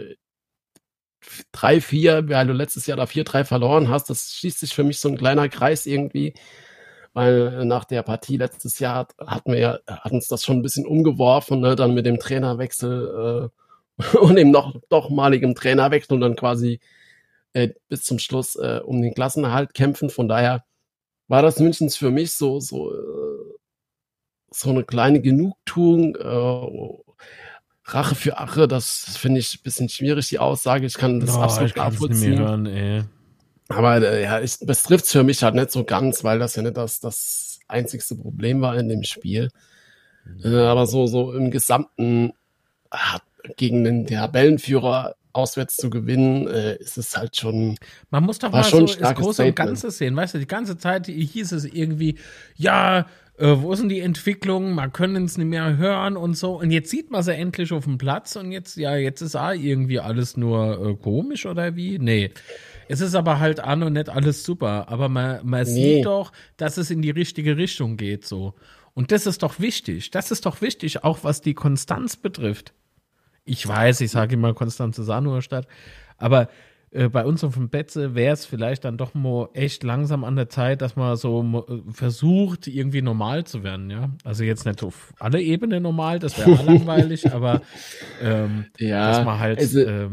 3-4, weil du letztes Jahr da 4-3 verloren hast. Das schließt sich für mich so ein kleiner Kreis irgendwie, weil nach der Partie letztes Jahr hat uns das schon ein bisschen umgeworfen, ne? Dann mit dem Trainerwechsel und dem nochmaligen Trainerwechsel und dann quasi bis zum Schluss um den Klassenerhalt kämpfen. Von daher war das Münchens für mich so so eine kleine Genugtuung, Rache für Ache, das finde ich ein bisschen schwierig, die Aussage. Ich kann das absolut nachvollziehen. Nicht mehr hören, ey. Aber das trifft es für mich halt nicht so ganz, weil das ja nicht das einzigste Problem war in dem Spiel. Aber so im Gesamten gegen den Tabellenführer auswärts zu gewinnen, ist es halt schon. Man muss doch mal so das große und Ganze sehen. Weißt du, die ganze Zeit hieß es irgendwie, ja, wo ist denn die Entwicklung? Man können es nicht mehr hören und so. Und jetzt sieht man sie endlich auf dem Platz und jetzt ist irgendwie alles nur komisch oder wie? Nee. Es ist aber halt an und nicht alles super. Aber man sieht doch, dass es in die richtige Richtung geht so. Und das ist doch wichtig. Das ist doch wichtig, auch was die Konstanz betrifft. Ich weiß, ich sage immer Konstanze Sanuerstadt, aber bei uns auf dem Betze wäre es vielleicht dann doch mal echt langsam an der Zeit, dass man so versucht, irgendwie normal zu werden, ja. Also jetzt nicht auf alle Ebenen normal, das wäre langweilig, aber dass man halt,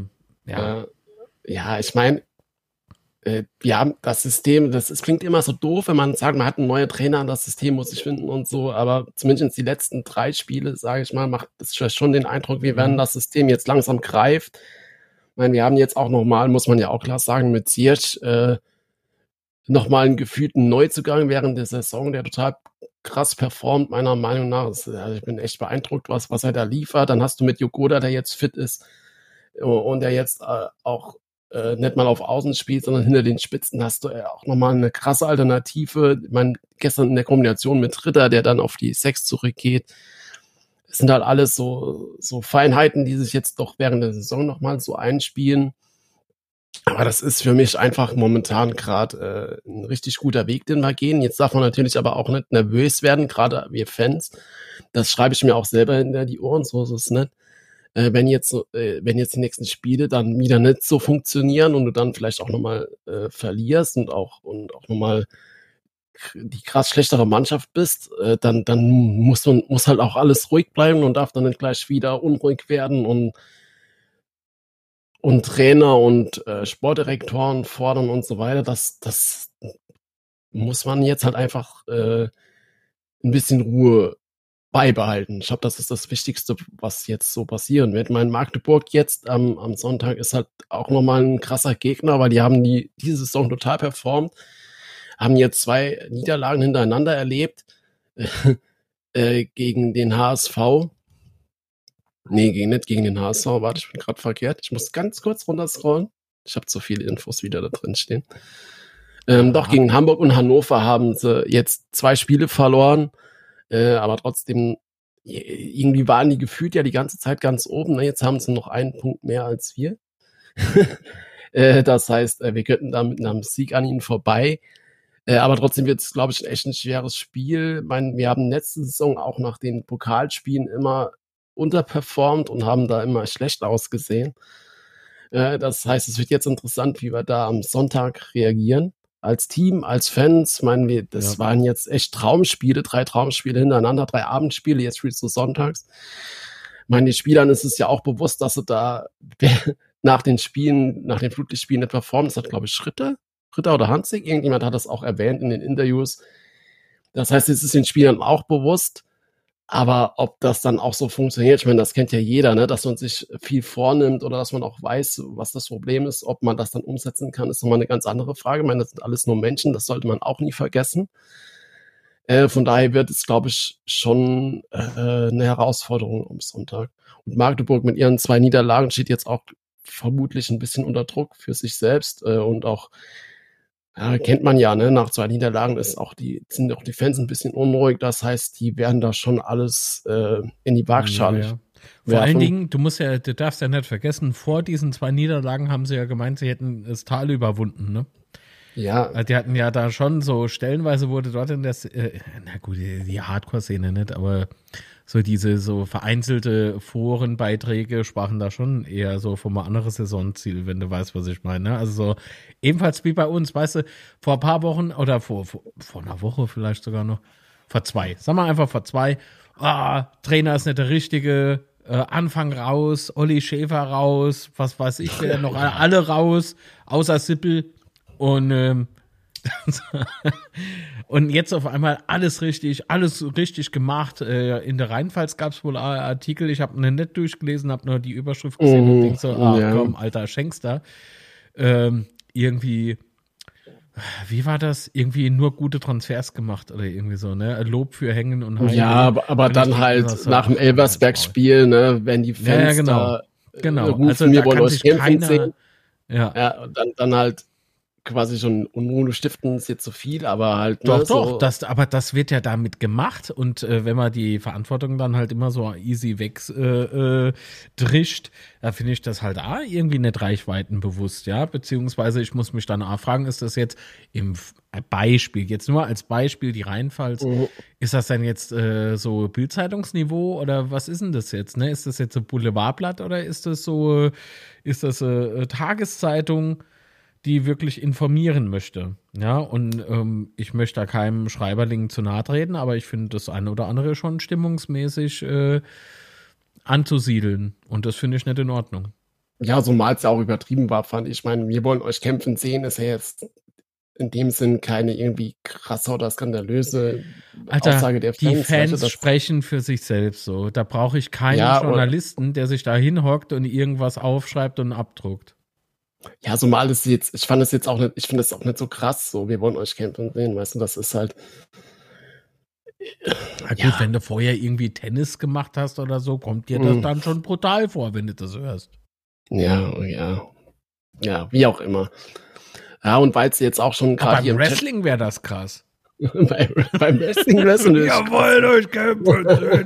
ich meine, wir haben das System, das klingt immer so doof, wenn man sagt, man hat einen neuen Trainer, das System muss sich finden und so, aber zumindest die letzten 3 Spiele, sage ich mal, macht es schon den Eindruck, wir werden das System jetzt langsam greift. Ich meine, wir haben jetzt auch nochmal, muss man ja auch klar sagen, mit Ziyech nochmal einen gefühlten Neuzugang während der Saison, der total krass performt, meiner Meinung nach. Also ich bin echt beeindruckt, was er da liefert. Dann hast du mit Yokoda, der jetzt fit ist und der jetzt auch nicht mal auf Außen spielt, sondern hinter den Spitzen hast du auch nochmal eine krasse Alternative. Ich meine, gestern in der Kombination mit Ritter, der dann auf die 6 zurückgeht. Es sind halt alles so Feinheiten, die sich jetzt doch während der Saison nochmal so einspielen. Aber das ist für mich einfach momentan gerade ein richtig guter Weg, den wir gehen. Jetzt darf man natürlich aber auch nicht nervös werden, gerade wir Fans. Das schreibe ich mir auch selber hinter die Ohren, so ist es nicht. Wenn jetzt die nächsten Spiele dann wieder nicht so funktionieren und du dann vielleicht auch nochmal verlierst und auch nochmal die krass schlechtere Mannschaft bist, dann muss halt auch alles ruhig bleiben und darf dann nicht gleich wieder unruhig werden und Trainer und Sportdirektoren fordern und so weiter. Das muss man jetzt halt einfach ein bisschen Ruhe beibehalten. Ich glaube, das ist das Wichtigste, was jetzt so passieren wird. Mein Magdeburg jetzt am Sonntag ist halt auch nochmal ein krasser Gegner, weil die haben diese Saison total performt, haben jetzt 2 Niederlagen hintereinander erlebt gegen den HSV. Nee, nicht gegen den HSV. Warte, ich bin gerade verkehrt. Ich muss ganz kurz runterscrollen. Ich habe zu viele Infos wieder da drin stehen. Doch, gegen Hamburg und Hannover haben sie jetzt 2 Spiele verloren. Aber trotzdem, irgendwie waren die gefühlt ja die ganze Zeit ganz oben. Ne? Jetzt haben sie noch 1 Punkt mehr als wir. Das heißt, wir könnten da mit einem Sieg an ihnen vorbei. Aber trotzdem wird es, glaube ich, echt ein schweres Spiel. Ich meine, wir haben letzte Saison auch nach den Pokalspielen immer unterperformt und haben da immer schlecht ausgesehen. Das heißt, es wird jetzt interessant, wie wir da am Sonntag reagieren. Als Team, als Fans, das waren jetzt echt Traumspiele, 3 Traumspiele hintereinander, 3 Abendspiele, jetzt spielst du sonntags. Ich meine, den Spielern ist es ja auch bewusst, dass sie da nach den Flutlichtspielen nicht performen. Das hat, glaube ich, Ritter oder Hanzig, irgendjemand hat das auch erwähnt in den Interviews. Das heißt, es ist den Spielern auch bewusst, aber ob das dann auch so funktioniert, ich meine, das kennt ja jeder, ne, dass man sich viel vornimmt oder dass man auch weiß, was das Problem ist, ob man das dann umsetzen kann, ist nochmal eine ganz andere Frage. Ich meine, das sind alles nur Menschen, das sollte man auch nie vergessen. Von daher wird es, glaube ich, schon eine Herausforderung am Sonntag. Und Magdeburg mit ihren 2 Niederlagen steht jetzt auch vermutlich ein bisschen unter Druck für sich selbst und auch kennt man ja, ne? Nach 2 Niederlagen sind auch die Fans ein bisschen unruhig. Das heißt, die werden da schon alles in die Waagschale werfen. Vor allen Dingen, du darfst ja nicht vergessen, vor diesen 2 Niederlagen haben sie ja gemeint, sie hätten das Tal überwunden, ne? Ja. Die hatten ja da schon so, stellenweise wurde dort in der, na gut, die Hardcore-Szene nicht, aber so diese so vereinzelte Forenbeiträge sprachen da schon eher so vom anderen Saisonziel, wenn du weißt, was ich meine. Ne? Also so ebenfalls wie bei uns, weißt du, vor ein paar Wochen oder vor einer Woche vielleicht sogar noch, vor 2, sagen wir einfach vor 2, Trainer ist nicht der Richtige, Anfang raus, Olli Schäfer raus, was weiß ich, wer noch, alle raus, außer Sippel und Und jetzt auf einmal alles richtig gemacht. In der Rheinpfalz gab es wohl Artikel, ich habe nicht durchgelesen, habe nur die Überschrift gesehen und denk so, komm, Alter, schenk's da. Irgendwie, wie war das? Irgendwie nur gute Transfers gemacht oder irgendwie so, ne? Lob für Hängen und Heiden. Ja, aber dann halt so, nach dem Elversberg-Spiel, ne, wenn die Fans genau. Rufen, also wir da wollen kann euch sich kämpfen keiner, sehen. Ja, dann halt quasi schon Unruhe stiften ist jetzt zu viel, aber halt. Doch, ne, so. aber das wird ja damit gemacht und wenn man die Verantwortung dann halt immer so easy wegdrischt, da finde ich das halt irgendwie nicht reichweitenbewusst, ja, beziehungsweise ich muss mich dann fragen, ist das jetzt im Beispiel, jetzt nur als Beispiel die Rheinpfalz, ist das denn jetzt so Bild-Zeitungsniveau oder was ist denn das jetzt, ne, ist das jetzt so Boulevardblatt oder ist das Tageszeitung, die wirklich informieren möchte. Ja, und ich möchte da keinem Schreiberling zu nahe treten, aber ich finde das eine oder andere schon stimmungsmäßig anzusiedeln. Und das finde ich nicht in Ordnung. Ja, zumal es ja auch übertrieben war, fand ich. Ich meine, wir wollen euch kämpfen sehen, ist ja jetzt in dem Sinn keine irgendwie krasse oder skandalöse Aussage der Fans. Die Fans sprechen für sich selbst so. Da brauche ich keinen Journalisten, der sich da hinhockt und irgendwas aufschreibt und abdruckt. Ja, so mal ist jetzt, ich finde das auch nicht so krass, so, wir wollen euch kämpfen sehen, weißt du, das ist halt. Na gut, wenn du vorher irgendwie Tennis gemacht hast oder so, kommt dir das dann schon brutal vor, wenn du das hörst. Ja, wie auch immer. Ja, und weil es jetzt auch schon gerade beim Wrestling wäre das krass. beim Wrestling. Wir wollen euch kämpfen sehen.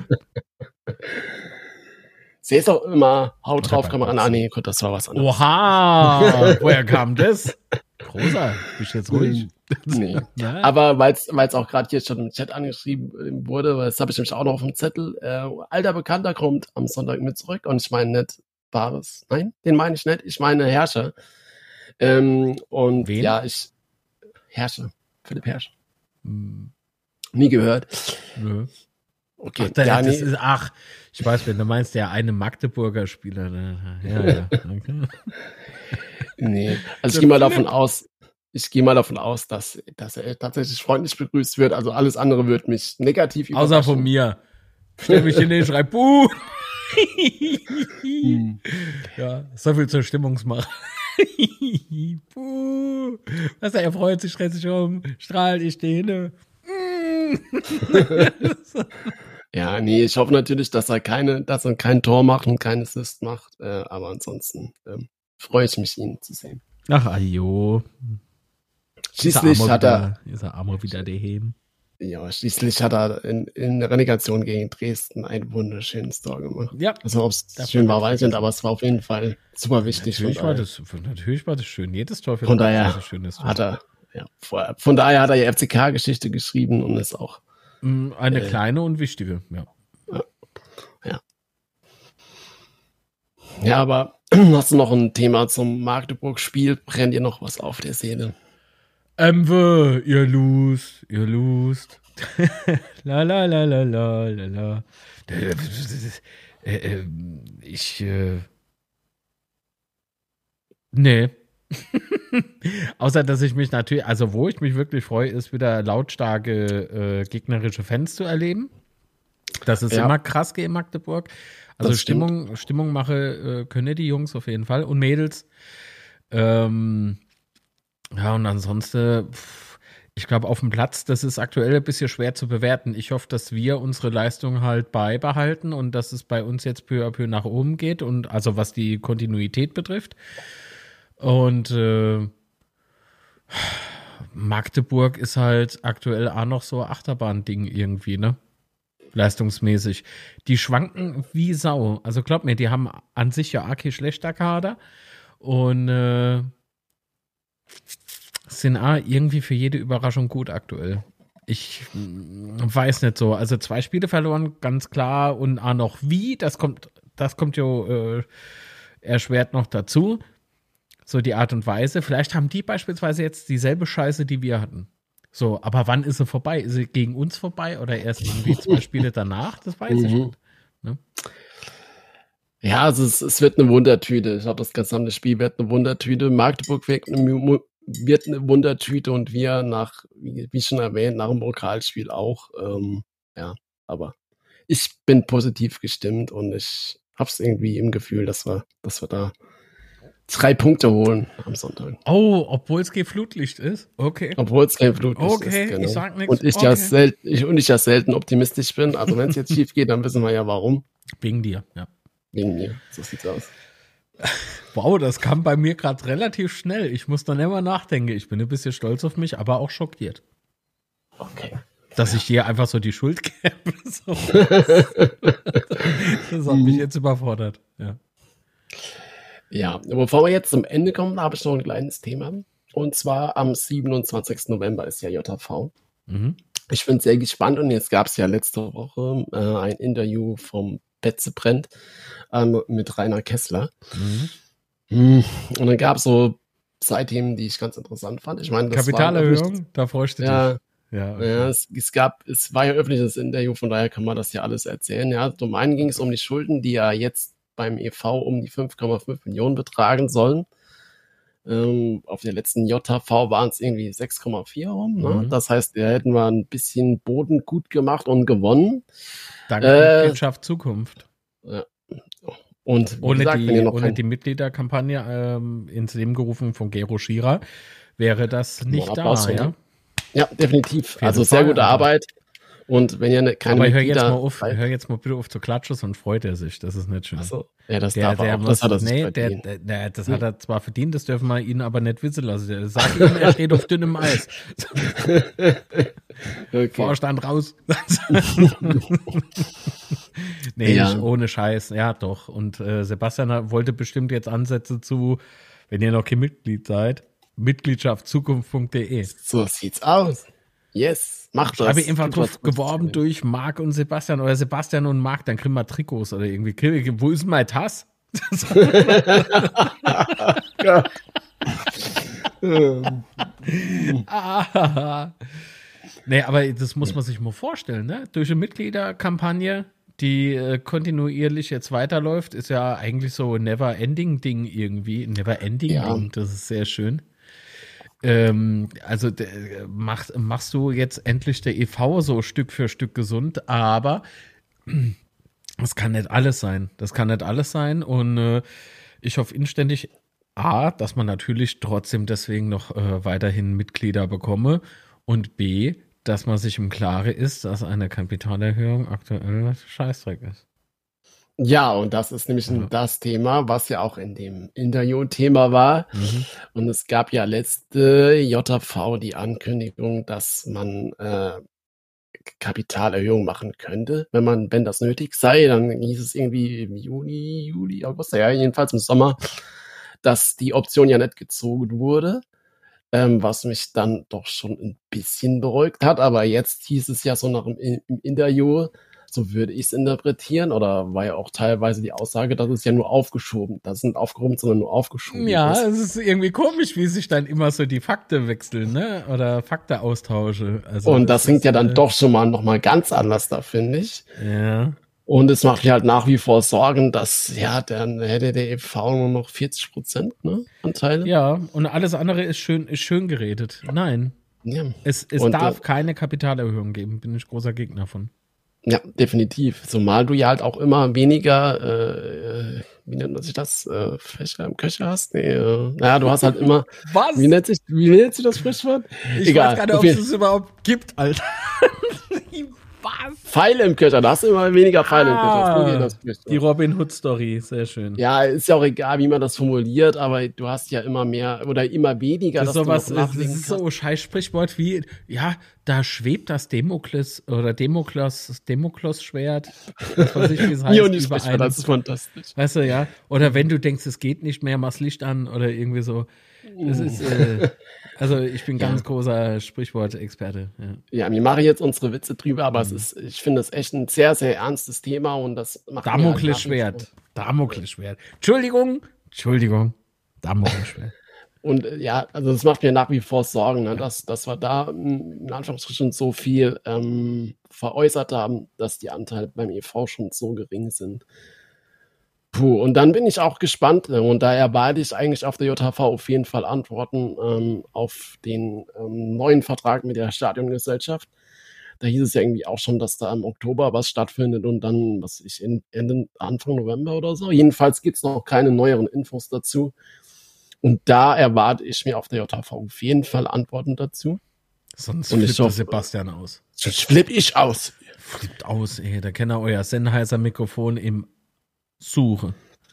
Sie ist auch immer, haut drauf, Kamera an. Nee, Gott, das war was anderes. Oha, woher kam das? Rosa, bist du jetzt ruhig? Nee. Aber weil es auch gerade hier schon im Chat angeschrieben wurde, das habe ich nämlich auch noch auf dem Zettel, alter Bekannter kommt am Sonntag mit zurück und ich meine nicht Bares. Nein, den meine ich nicht. Ich meine Herrscher. Und wen? Ja, Herrscher. Philipp Herrscher. Nie gehört. Nö. Okay. Ich weiß, wenn du meinst, der eine Magdeburger Spieler. Ja. Okay. Nee, also ich gehe mal davon aus, dass er tatsächlich freundlich begrüßt wird. Also alles andere wird mich negativ überraschen. Außer von mir. Stell mich hin, ich schreib Buh. Ja, so viel zur Stimmungsmache. Buh. Was, er freut sich, dreht sich um, strahlt, ich stehe hin. Ja, nee, ich hoffe natürlich, dass er kein Tor macht und keinen Assist macht. Aber ansonsten freue ich mich, ihn zu sehen. Ach, ajo. Schließlich hat er wieder daheim. Ja, schließlich hat er in der Relegation gegen Dresden ein wunderschönes Tor gemacht. Ja. Also ob es schön war, weiß ich nicht, aber es war auf jeden Fall super wichtig. Natürlich war das schön. Jedes Tor für von daher hat er, von daher hat er ja FCK-Geschichte geschrieben und ist auch eine kleine und wichtige, ja. Ja, aber hast du noch ein Thema zum Magdeburg-Spiel? Brennt dir noch was auf der Seele? Ihr lost. La la la la la la la. Nee. Außer, dass ich mich natürlich, also wo ich mich wirklich freue, ist wieder lautstarke gegnerische Fans zu erleben. Das ist immer krass in Magdeburg. Also Stimmung mache können die Jungs auf jeden Fall und Mädels. Ja, und ansonsten, ich glaube, auf dem Platz, das ist aktuell ein bisschen schwer zu bewerten. Ich hoffe, dass wir unsere Leistung halt beibehalten und dass es bei uns jetzt peu à peu nach oben geht und also was die Kontinuität betrifft. Und Magdeburg ist halt aktuell auch noch so Achterbahn-Ding irgendwie, ne? Leistungsmäßig. Die schwanken wie Sau. Also glaub mir, die haben an sich ja auch kein schlechter Kader und sind irgendwie für jede Überraschung gut aktuell. Ich weiß nicht so. Also 2 Spiele verloren, ganz klar. Und auch noch wie, das kommt ja erschwert noch dazu. So die Art und Weise. Vielleicht haben die beispielsweise jetzt dieselbe Scheiße, die wir hatten. So, aber wann ist sie vorbei? Ist sie gegen uns vorbei oder erst irgendwie 2 Spiele danach? Das weiß ich nicht. Ne? Ja, also es wird eine Wundertüte. Ich glaube, das gesamte Spiel wird eine Wundertüte. Magdeburg wirkt wird eine Wundertüte und wir wie schon erwähnt, nach dem Pokalspiel auch. Aber ich bin positiv gestimmt und ich hab's irgendwie im Gefühl, dass wir da 3 Punkte holen am Sonntag. Oh, obwohl es kein Flutlicht ist? Okay. Obwohl es kein Flutlicht ist, genau. Ich sag nichts. Und ich ja selten optimistisch bin. Also wenn es jetzt schief geht, dann wissen wir ja warum. Wegen dir, ja. Wegen mir, so sieht's aus. Wow, das kam bei mir gerade relativ schnell. Ich muss dann immer nachdenken. Ich bin ein bisschen stolz auf mich, aber auch schockiert. Okay. Dass ich dir einfach so die Schuld gebe. So. Das hat mich jetzt überfordert. Ja, bevor wir jetzt zum Ende kommen, habe ich noch ein kleines Thema. Und zwar am 27. November ist ja JV. Mhm. Ich bin sehr gespannt und jetzt gab es ja letzte Woche ein Interview vom Betze brennt mit Rainer Kessler. Und dann gab es so 2 Themen, die ich ganz interessant fand. Ich meine, das Kapitalerhöhung, da freust du dich. Ja, okay. Es war ja öffentliches Interview, von daher kann man das ja alles erzählen. Ja, zum einen ging es um die Schulden, die ja jetzt beim e.V. um die 5,5 Millionen betragen sollen. Auf der letzten JV waren es irgendwie 6,4 rum. Ne? Das heißt, da hätten wir ein bisschen Boden gut gemacht und gewonnen. Danke Wirtschaft Zukunft. Ja. Und ohne die Mitgliederkampagne ins Leben gerufen von Gero Schierer wäre das nicht da, ja? Ja, definitiv. Also sehr gute Arbeit. Und wenn ihr keine Aber hör jetzt mal bitte auf zu klatschen, sonst freut er sich. Das ist nicht schön. Achso, ja, das darf er auch. Das hat er sich verdient. Das hat er zwar verdient, das dürfen wir ihn aber nicht wissen lassen. Sag ihm, er steht auf dünnem Eis. Okay. Vorstand raus. Nicht ohne Scheiß. Ja, doch. Und Sebastian wollte bestimmt jetzt Ansätze zu, wenn ihr noch kein Mitglied seid, mitgliedschaftzukunft.de. So sieht's aus. Yes, macht das. Ich habe einfach drauf geworben durch Marc und Sebastian oder Sebastian und Marc, dann kriegen wir Trikots oder irgendwie. Wo ist mein Tass? Nee, aber das muss man sich mal vorstellen, ne? Durch eine Mitgliederkampagne, die kontinuierlich jetzt weiterläuft, ist ja eigentlich so ein Never-Ending-Ding irgendwie. Never-Ending-Ding, das ist sehr schön. Also machst du jetzt endlich der e.V. so Stück für Stück gesund, aber das kann nicht alles sein. Und ich hoffe inständig, A, dass man natürlich trotzdem deswegen noch weiterhin Mitglieder bekomme und B, dass man sich im Klaren ist, dass eine Kapitalerhöhung aktuell Scheißdreck ist. Ja, und das ist nämlich das Thema, was ja auch in dem Interview-Thema war. Und es gab ja letzte JV die Ankündigung, dass man Kapitalerhöhung machen könnte, wenn das nötig sei. Dann hieß es irgendwie im Juli, August, ja, jedenfalls im Sommer, dass die Option ja nicht gezogen wurde, was mich dann doch schon ein bisschen beruhigt hat. Aber jetzt hieß es ja so nach im Interview, so würde ich es interpretieren, oder war ja auch teilweise die Aussage, dass es ja nur aufgeschoben, das sind aufgehoben, sondern nur aufgeschoben ist. Es ist irgendwie komisch, wie sich dann immer so die Fakten wechseln, ne? Oder Fakten austausche. Also und das klingt ja dann doch schon mal nochmal ganz anders da, finde ich. Ja. Und es macht mir halt nach wie vor Sorgen, dass, dann hätte der e.V. nur noch 40%, ne, Anteile. Ja, und alles andere ist schön geredet. Nein. Ja. Es darf keine Kapitalerhöhung geben, bin ich großer Gegner von. Ja, definitiv. Zumal du ja halt auch immer weniger, wie nennt man sich das, Fächer im Köcher hast? Du hast halt immer. Was? Wie nennt sich das Sprichwort? Ich weiß gar nicht, ob es überhaupt gibt, Alter. Was? Pfeile im Köcher, da hast du immer weniger Pfeile im Köcher. Die Robin Hood Story, sehr schön. Ja, ist ja auch egal, wie man das formuliert, aber du hast ja immer mehr oder immer weniger. Das ist so scheiß Sprichwort wie, da schwebt das Damoklesschwert, was weiß ich, wie es heißt, das ist fantastisch. Weißt du, ja? Oder wenn du denkst, es geht nicht mehr, mach's Licht an oder irgendwie so. Das ist, also ich bin ganz großer Sprichwort-Experte. Ja, wir machen jetzt unsere Witze drüber, aber ich finde es echt ein sehr, sehr ernstes Thema und das macht Damoklesschwert. Entschuldigung. Damoklesschwert. Und also das macht mir nach wie vor Sorgen, ne, dass wir da in Anführungsstrichen so viel veräußert haben, dass die Anteile beim e.V. schon so gering sind. Puh, und dann bin ich auch gespannt und da erwarte ich eigentlich auf der JHV auf jeden Fall Antworten auf den neuen Vertrag mit der Stadiongesellschaft. Da hieß es ja irgendwie auch schon, dass da im Oktober was stattfindet und dann, Anfang November oder so. Jedenfalls gibt es noch keine neueren Infos dazu. Und da erwarte ich mir auf der JHV auf jeden Fall Antworten dazu. Sonst flippt der Sebastian aus. Sonst flippe ich aus. Flippt aus, ey. Da kennt er euer Sennheiser-Mikrofon im Suche.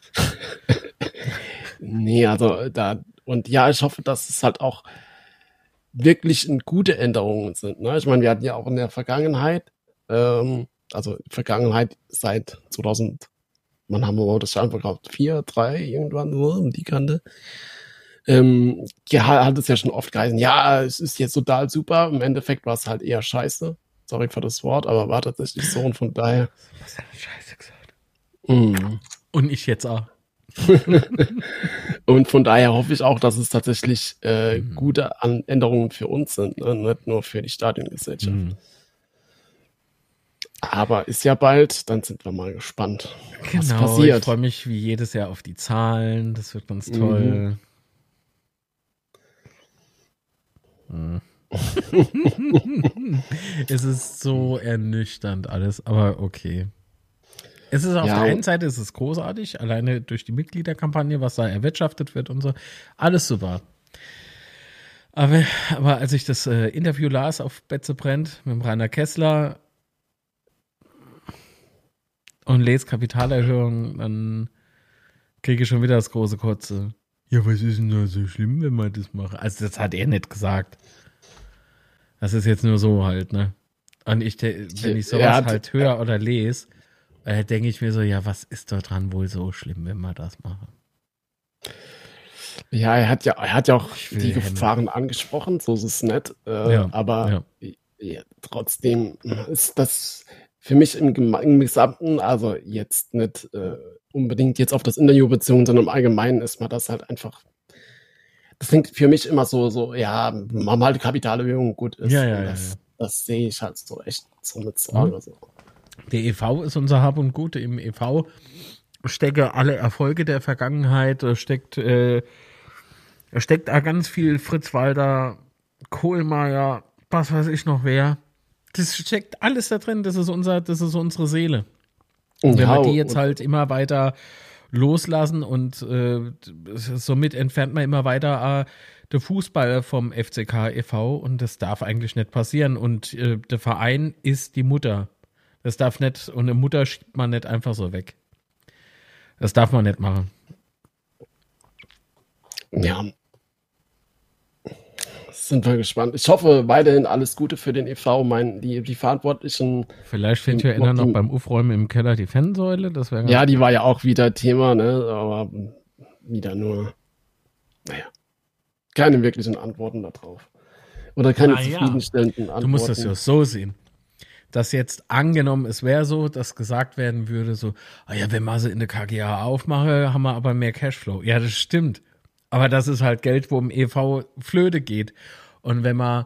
Nee, also und ja, ich hoffe, dass es halt auch wirklich gute Änderungen sind. Ne? Ich meine, wir hatten ja auch in der Vergangenheit, seit 2000, wann haben wir das einfach gekauft? 4, 3, irgendwann so um die Kante. Hat es ja schon oft geheißen, ja, es ist jetzt total super. Im Endeffekt war es halt eher scheiße. Sorry für das Wort, aber war tatsächlich so und von daher. Was hat er Scheiße gesagt? Mm. Und ich jetzt auch. Und von daher hoffe ich auch, dass es tatsächlich gute Änderungen für uns sind, ne? Nicht nur für die Stadiongesellschaft. Aber ist ja bald, dann sind wir mal gespannt, was passiert. Ich freue mich wie jedes Jahr auf die Zahlen, das wird ganz toll. Es ist so ernüchternd alles, aber okay. Es ist auf der einen Seite ist es großartig, alleine durch die Mitgliederkampagne, was da erwirtschaftet wird und so. Alles super. Aber als ich das Interview las auf Betze brennt mit dem Rainer Kessler und lese Kapitalerhöhung, dann kriege ich schon wieder das große Kotze. Ja, was ist denn da so schlimm, wenn man das macht? Also das hat er nicht gesagt. Das ist jetzt nur so halt, ne? Und wenn ich sowas halt höre oder lese, denke ich mir so, ja, was ist da dran wohl so schlimm, wenn wir das machen? Ja, er hat ja auch die Gefahren angesprochen, so ist es nicht. Aber trotzdem ist das für mich im Gesamten, also jetzt nicht unbedingt jetzt auf das Interview bezogen, sondern im Allgemeinen ist man das halt einfach. Das klingt für mich immer so, ja, machen wir halt Kapitalerhöhung, gut ist. Das sehe ich halt so echt so mit Sorge. So. Der e.V. ist unser Hab und Gut. Im e.V. stecken alle Erfolge der Vergangenheit, steckt da ganz viel Fritz Walter, Kohlmeier, was weiß ich noch wer. Das steckt alles da drin, das ist unsere Seele. Und wenn wir die jetzt halt immer weiter loslassen und somit entfernt man immer weiter der Fußball vom FCK e.V. und das darf eigentlich nicht passieren. Und der Verein ist die Mutter. Das darf nicht, und eine Mutter schiebt man nicht einfach so weg. Das darf man nicht machen. Ja. Sind wir gespannt. Ich hoffe weiterhin alles Gute für den e.V. Die Verantwortlichen. Vielleicht fehlt ja immer noch beim Aufräumen im Keller die Fansäule. Das wäre ja, die war ja auch wieder Thema, ne? Aber wieder nur, keine wirklichen Antworten darauf. Oder keine zufriedenstellenden Antworten. Du musst das ja so sehen. Dass jetzt angenommen, es wäre so, dass gesagt werden würde, so, wenn wir sie in der KGA aufmache, haben wir aber mehr Cashflow. Ja, das stimmt. Aber das ist halt Geld, wo im e.V. flöte geht. Und wenn man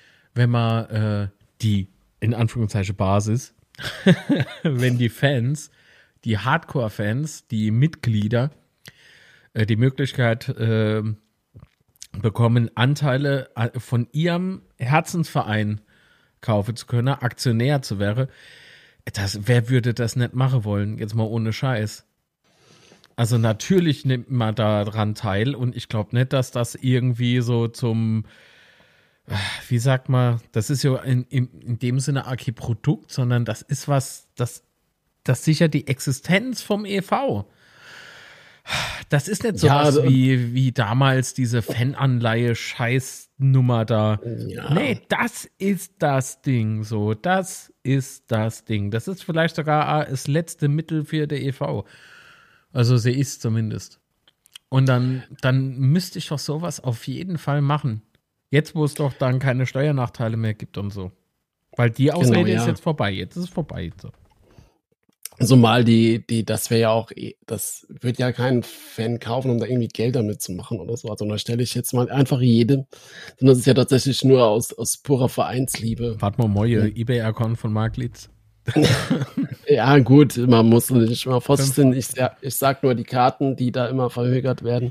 die, in Anführungszeichen, Basis, wenn die Fans, die Hardcore-Fans, die Mitglieder, die Möglichkeit bekommen, Anteile von ihrem Herzensverein kaufen zu können, Aktionär zu werden, wer würde das nicht machen wollen? Jetzt mal ohne Scheiß. Also natürlich nimmt man daran teil und ich glaube nicht, dass das irgendwie so zum, wie sagt man, das ist ja in dem Sinne auch kein Produkt, sondern das ist was, das sichert die Existenz vom e.V. Das ist nicht so was wie damals diese Fananleihe-Scheißnummer da. Ja. Nee, das ist das Ding so. Das ist das Ding. Das ist vielleicht sogar das letzte Mittel für der e.V. Also sie ist zumindest. Und dann müsste ich doch sowas auf jeden Fall machen. Jetzt, wo es doch dann keine Steuernachteile mehr gibt und so. Weil die Ausrede ist jetzt vorbei. Jetzt ist es vorbei. So. Zumal das wäre ja auch, das wird ja kein Fan kaufen, um da irgendwie Geld damit zu machen oder so. Also da stelle ich jetzt mal einfach jedem, sondern das ist ja tatsächlich nur aus purer Vereinsliebe. Warte mal, Moje, eBay-Account von Mark Litz. Ja, gut, man muss nicht immer vorsichtig sein. Ich sag nur die Karten, die da immer verhökert werden.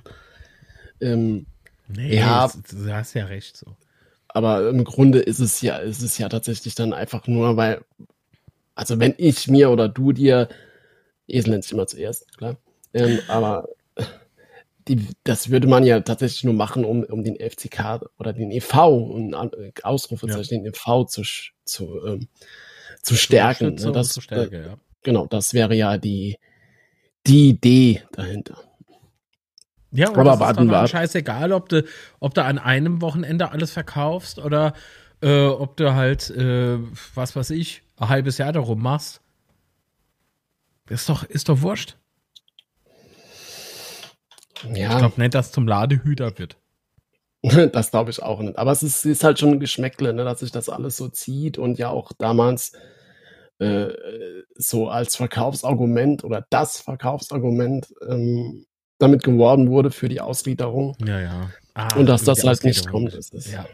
Nee, Ja, du hast ja recht so. aber im Grunde ist es ja tatsächlich dann einfach nur, weil, also wenn ich mir oder du dir, Esel nennt sich immer zuerst, klar, aber das würde man ja tatsächlich nur machen, um den FCK oder den e.V., und Ausrufezeichen, den e.V. zu stärken. Stütze und zu Stärke, ja. Genau, das wäre ja die Idee dahinter. Ja, und aber das ist dann scheißegal, ob du an einem Wochenende alles verkaufst oder ob du halt, was weiß ich, ein halbes Jahr darum machst. Ist doch wurscht. Ja. Ich glaube nicht, dass zum Ladehüter wird. Das glaube ich auch nicht. Aber es ist halt schon ein Geschmäckle, ne, dass sich das alles so zieht und ja auch damals so als Verkaufsargument oder das Verkaufsargument damit geworben wurde für die Ausgliederung. Ja. Und dass das halt nicht kommt. Ja.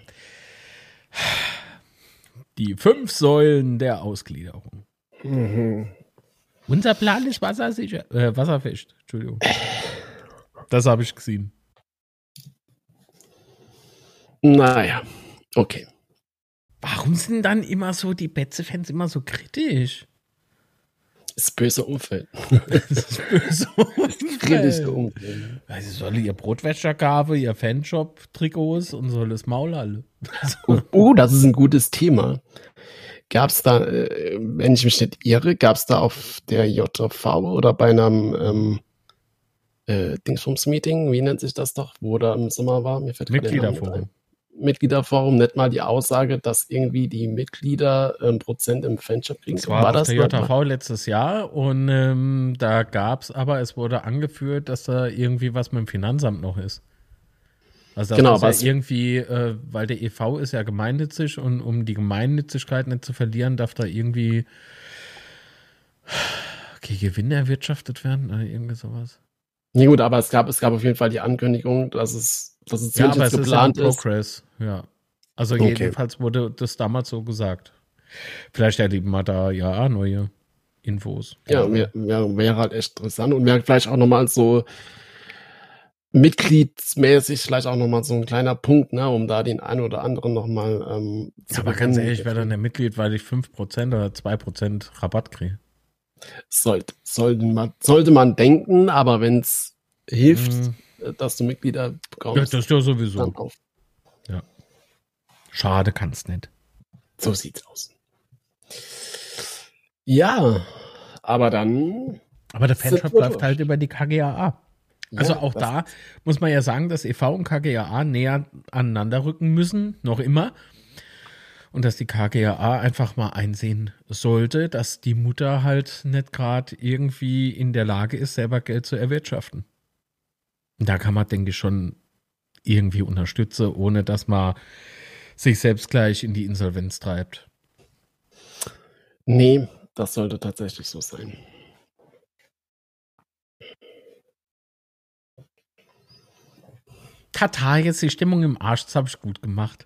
Die 5 Säulen der Ausgliederung. Mhm. Unser Plan ist wasserfest. Entschuldigung. Das habe ich gesehen. Naja, okay. Warum sind dann immer so die Betze-Fans immer so kritisch? Das böse Umfeld. Das böse Umfeld. Kritische Umfeld. Sie sollen ihr Brotwäschergabe, ihr Fanshop-Trikots und soll das Maul alle. Das ist ein gutes Thema. Gab es da, wenn ich mich nicht irre, gab es da auf der JV oder bei einem Dingsbums-Meeting, wie nennt sich das doch, wo da im Sommer war? Mir fällt Mitgliederforum, nicht mal die Aussage, dass irgendwie die Mitglieder Prozent im Fanshop kriegen. Das war auf der JV letztes Jahr und da gab es aber, es wurde angeführt, dass da irgendwie was mit dem Finanzamt noch ist. Also das ist ja irgendwie, weil der e.V. ist ja gemeinnützig und um die Gemeinnützigkeit nicht zu verlieren, darf da irgendwie Gewinn erwirtschaftet werden oder irgendwie sowas. Nee, gut, aber es gab auf jeden Fall die Ankündigung, dass es ja, aber es geplant ist. Progress, ja. Also jedenfalls wurde das damals so gesagt. Vielleicht erleben wir da ja neue Infos. Ja, wäre halt echt interessant und wäre vielleicht auch nochmal so mitgliedsmäßig vielleicht auch nochmal so ein kleiner Punkt, ne, um da den einen oder anderen nochmal zu aber ganz ehrlich, ich wäre dann der Mitglied, weil ich 5% oder 2% Rabatt kriege. Sollte man denken, aber wenn es hilft, dass du Mitglieder bekommst. Ja, das ist ja sowieso. Ja. Schade kann's nicht. So sieht's aus. Ja, aber dann. Aber der Fanshop läuft halt über die KGaA. Also auch da muss man ja sagen, dass e.V. und KGaA näher aneinander rücken müssen, noch immer. Und dass die KGaA einfach mal einsehen sollte, dass die Mutter halt nicht gerade irgendwie in der Lage ist, selber Geld zu erwirtschaften. Da kann man, denke ich, schon irgendwie unterstützen, ohne dass man sich selbst gleich in die Insolvenz treibt. Nee, das sollte tatsächlich so sein. Tata, jetzt die Stimmung im Arsch, das habe ich gut gemacht.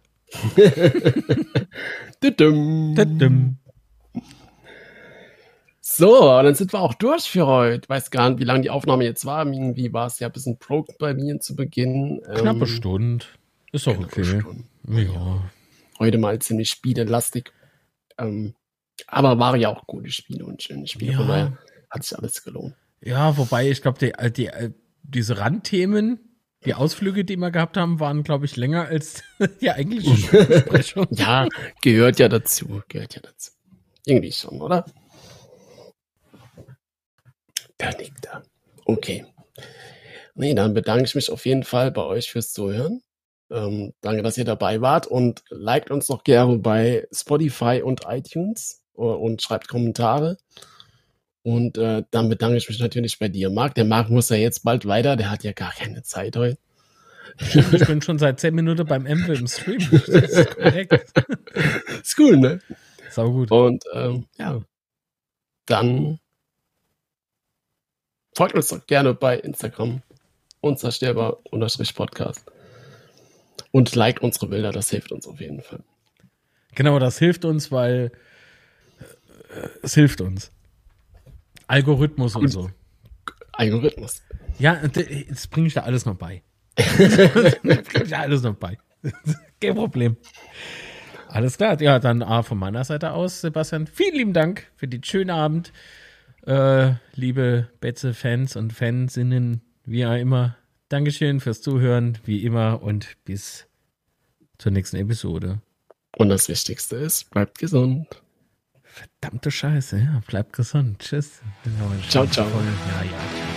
So, dann sind wir auch durch für heute. Ich weiß gar nicht, wie lange die Aufnahme jetzt war. Irgendwie war es ja ein bisschen broke bei mir zu Beginn. Knappe Stunde. Ist doch okay. Ja. Heute mal ziemlich spielelastig. Aber war ja auch gute Spiele und schöne Spiele. Ja. Von daher hat sich alles gelohnt. Ja, wobei ich glaube, diese Randthemen, die Ausflüge, die wir gehabt haben, waren, glaube ich, länger als die eigentliche Besprechung. Ja, gehört ja dazu. Irgendwie schon, oder? Der nickt da. Okay. Nee, dann bedanke ich mich auf jeden Fall bei euch fürs Zuhören. Danke, dass ihr dabei wart und liked uns doch gerne bei Spotify und iTunes und schreibt Kommentare. Und dann bedanke ich mich natürlich bei dir, Marc. Der Marc muss ja jetzt bald weiter, der hat ja gar keine Zeit heute. Ich bin schon seit 10 Minuten beim Emvel im Stream. Das ist korrekt. Ist cool, ne? Sau gut. Und ja, dann folgt uns doch gerne bei Instagram, unzerstörbar_podcast. Und liked unsere Bilder, das hilft uns auf jeden Fall. Genau, das hilft uns, weil es hilft uns. Algorithmus und so. Algorithmus. Ja, das bringe ich da alles noch bei. Kein Problem. Alles klar. Ja, dann von meiner Seite aus, Sebastian, vielen lieben Dank für den schönen Abend. Liebe Betze-Fans und Fansinnen, wie auch immer. Dankeschön fürs Zuhören, wie immer, und bis zur nächsten Episode. Und das Wichtigste ist, bleibt gesund. Verdammte Scheiße, ja, bleibt gesund. Tschüss. Ciao, ciao. Ja, ja.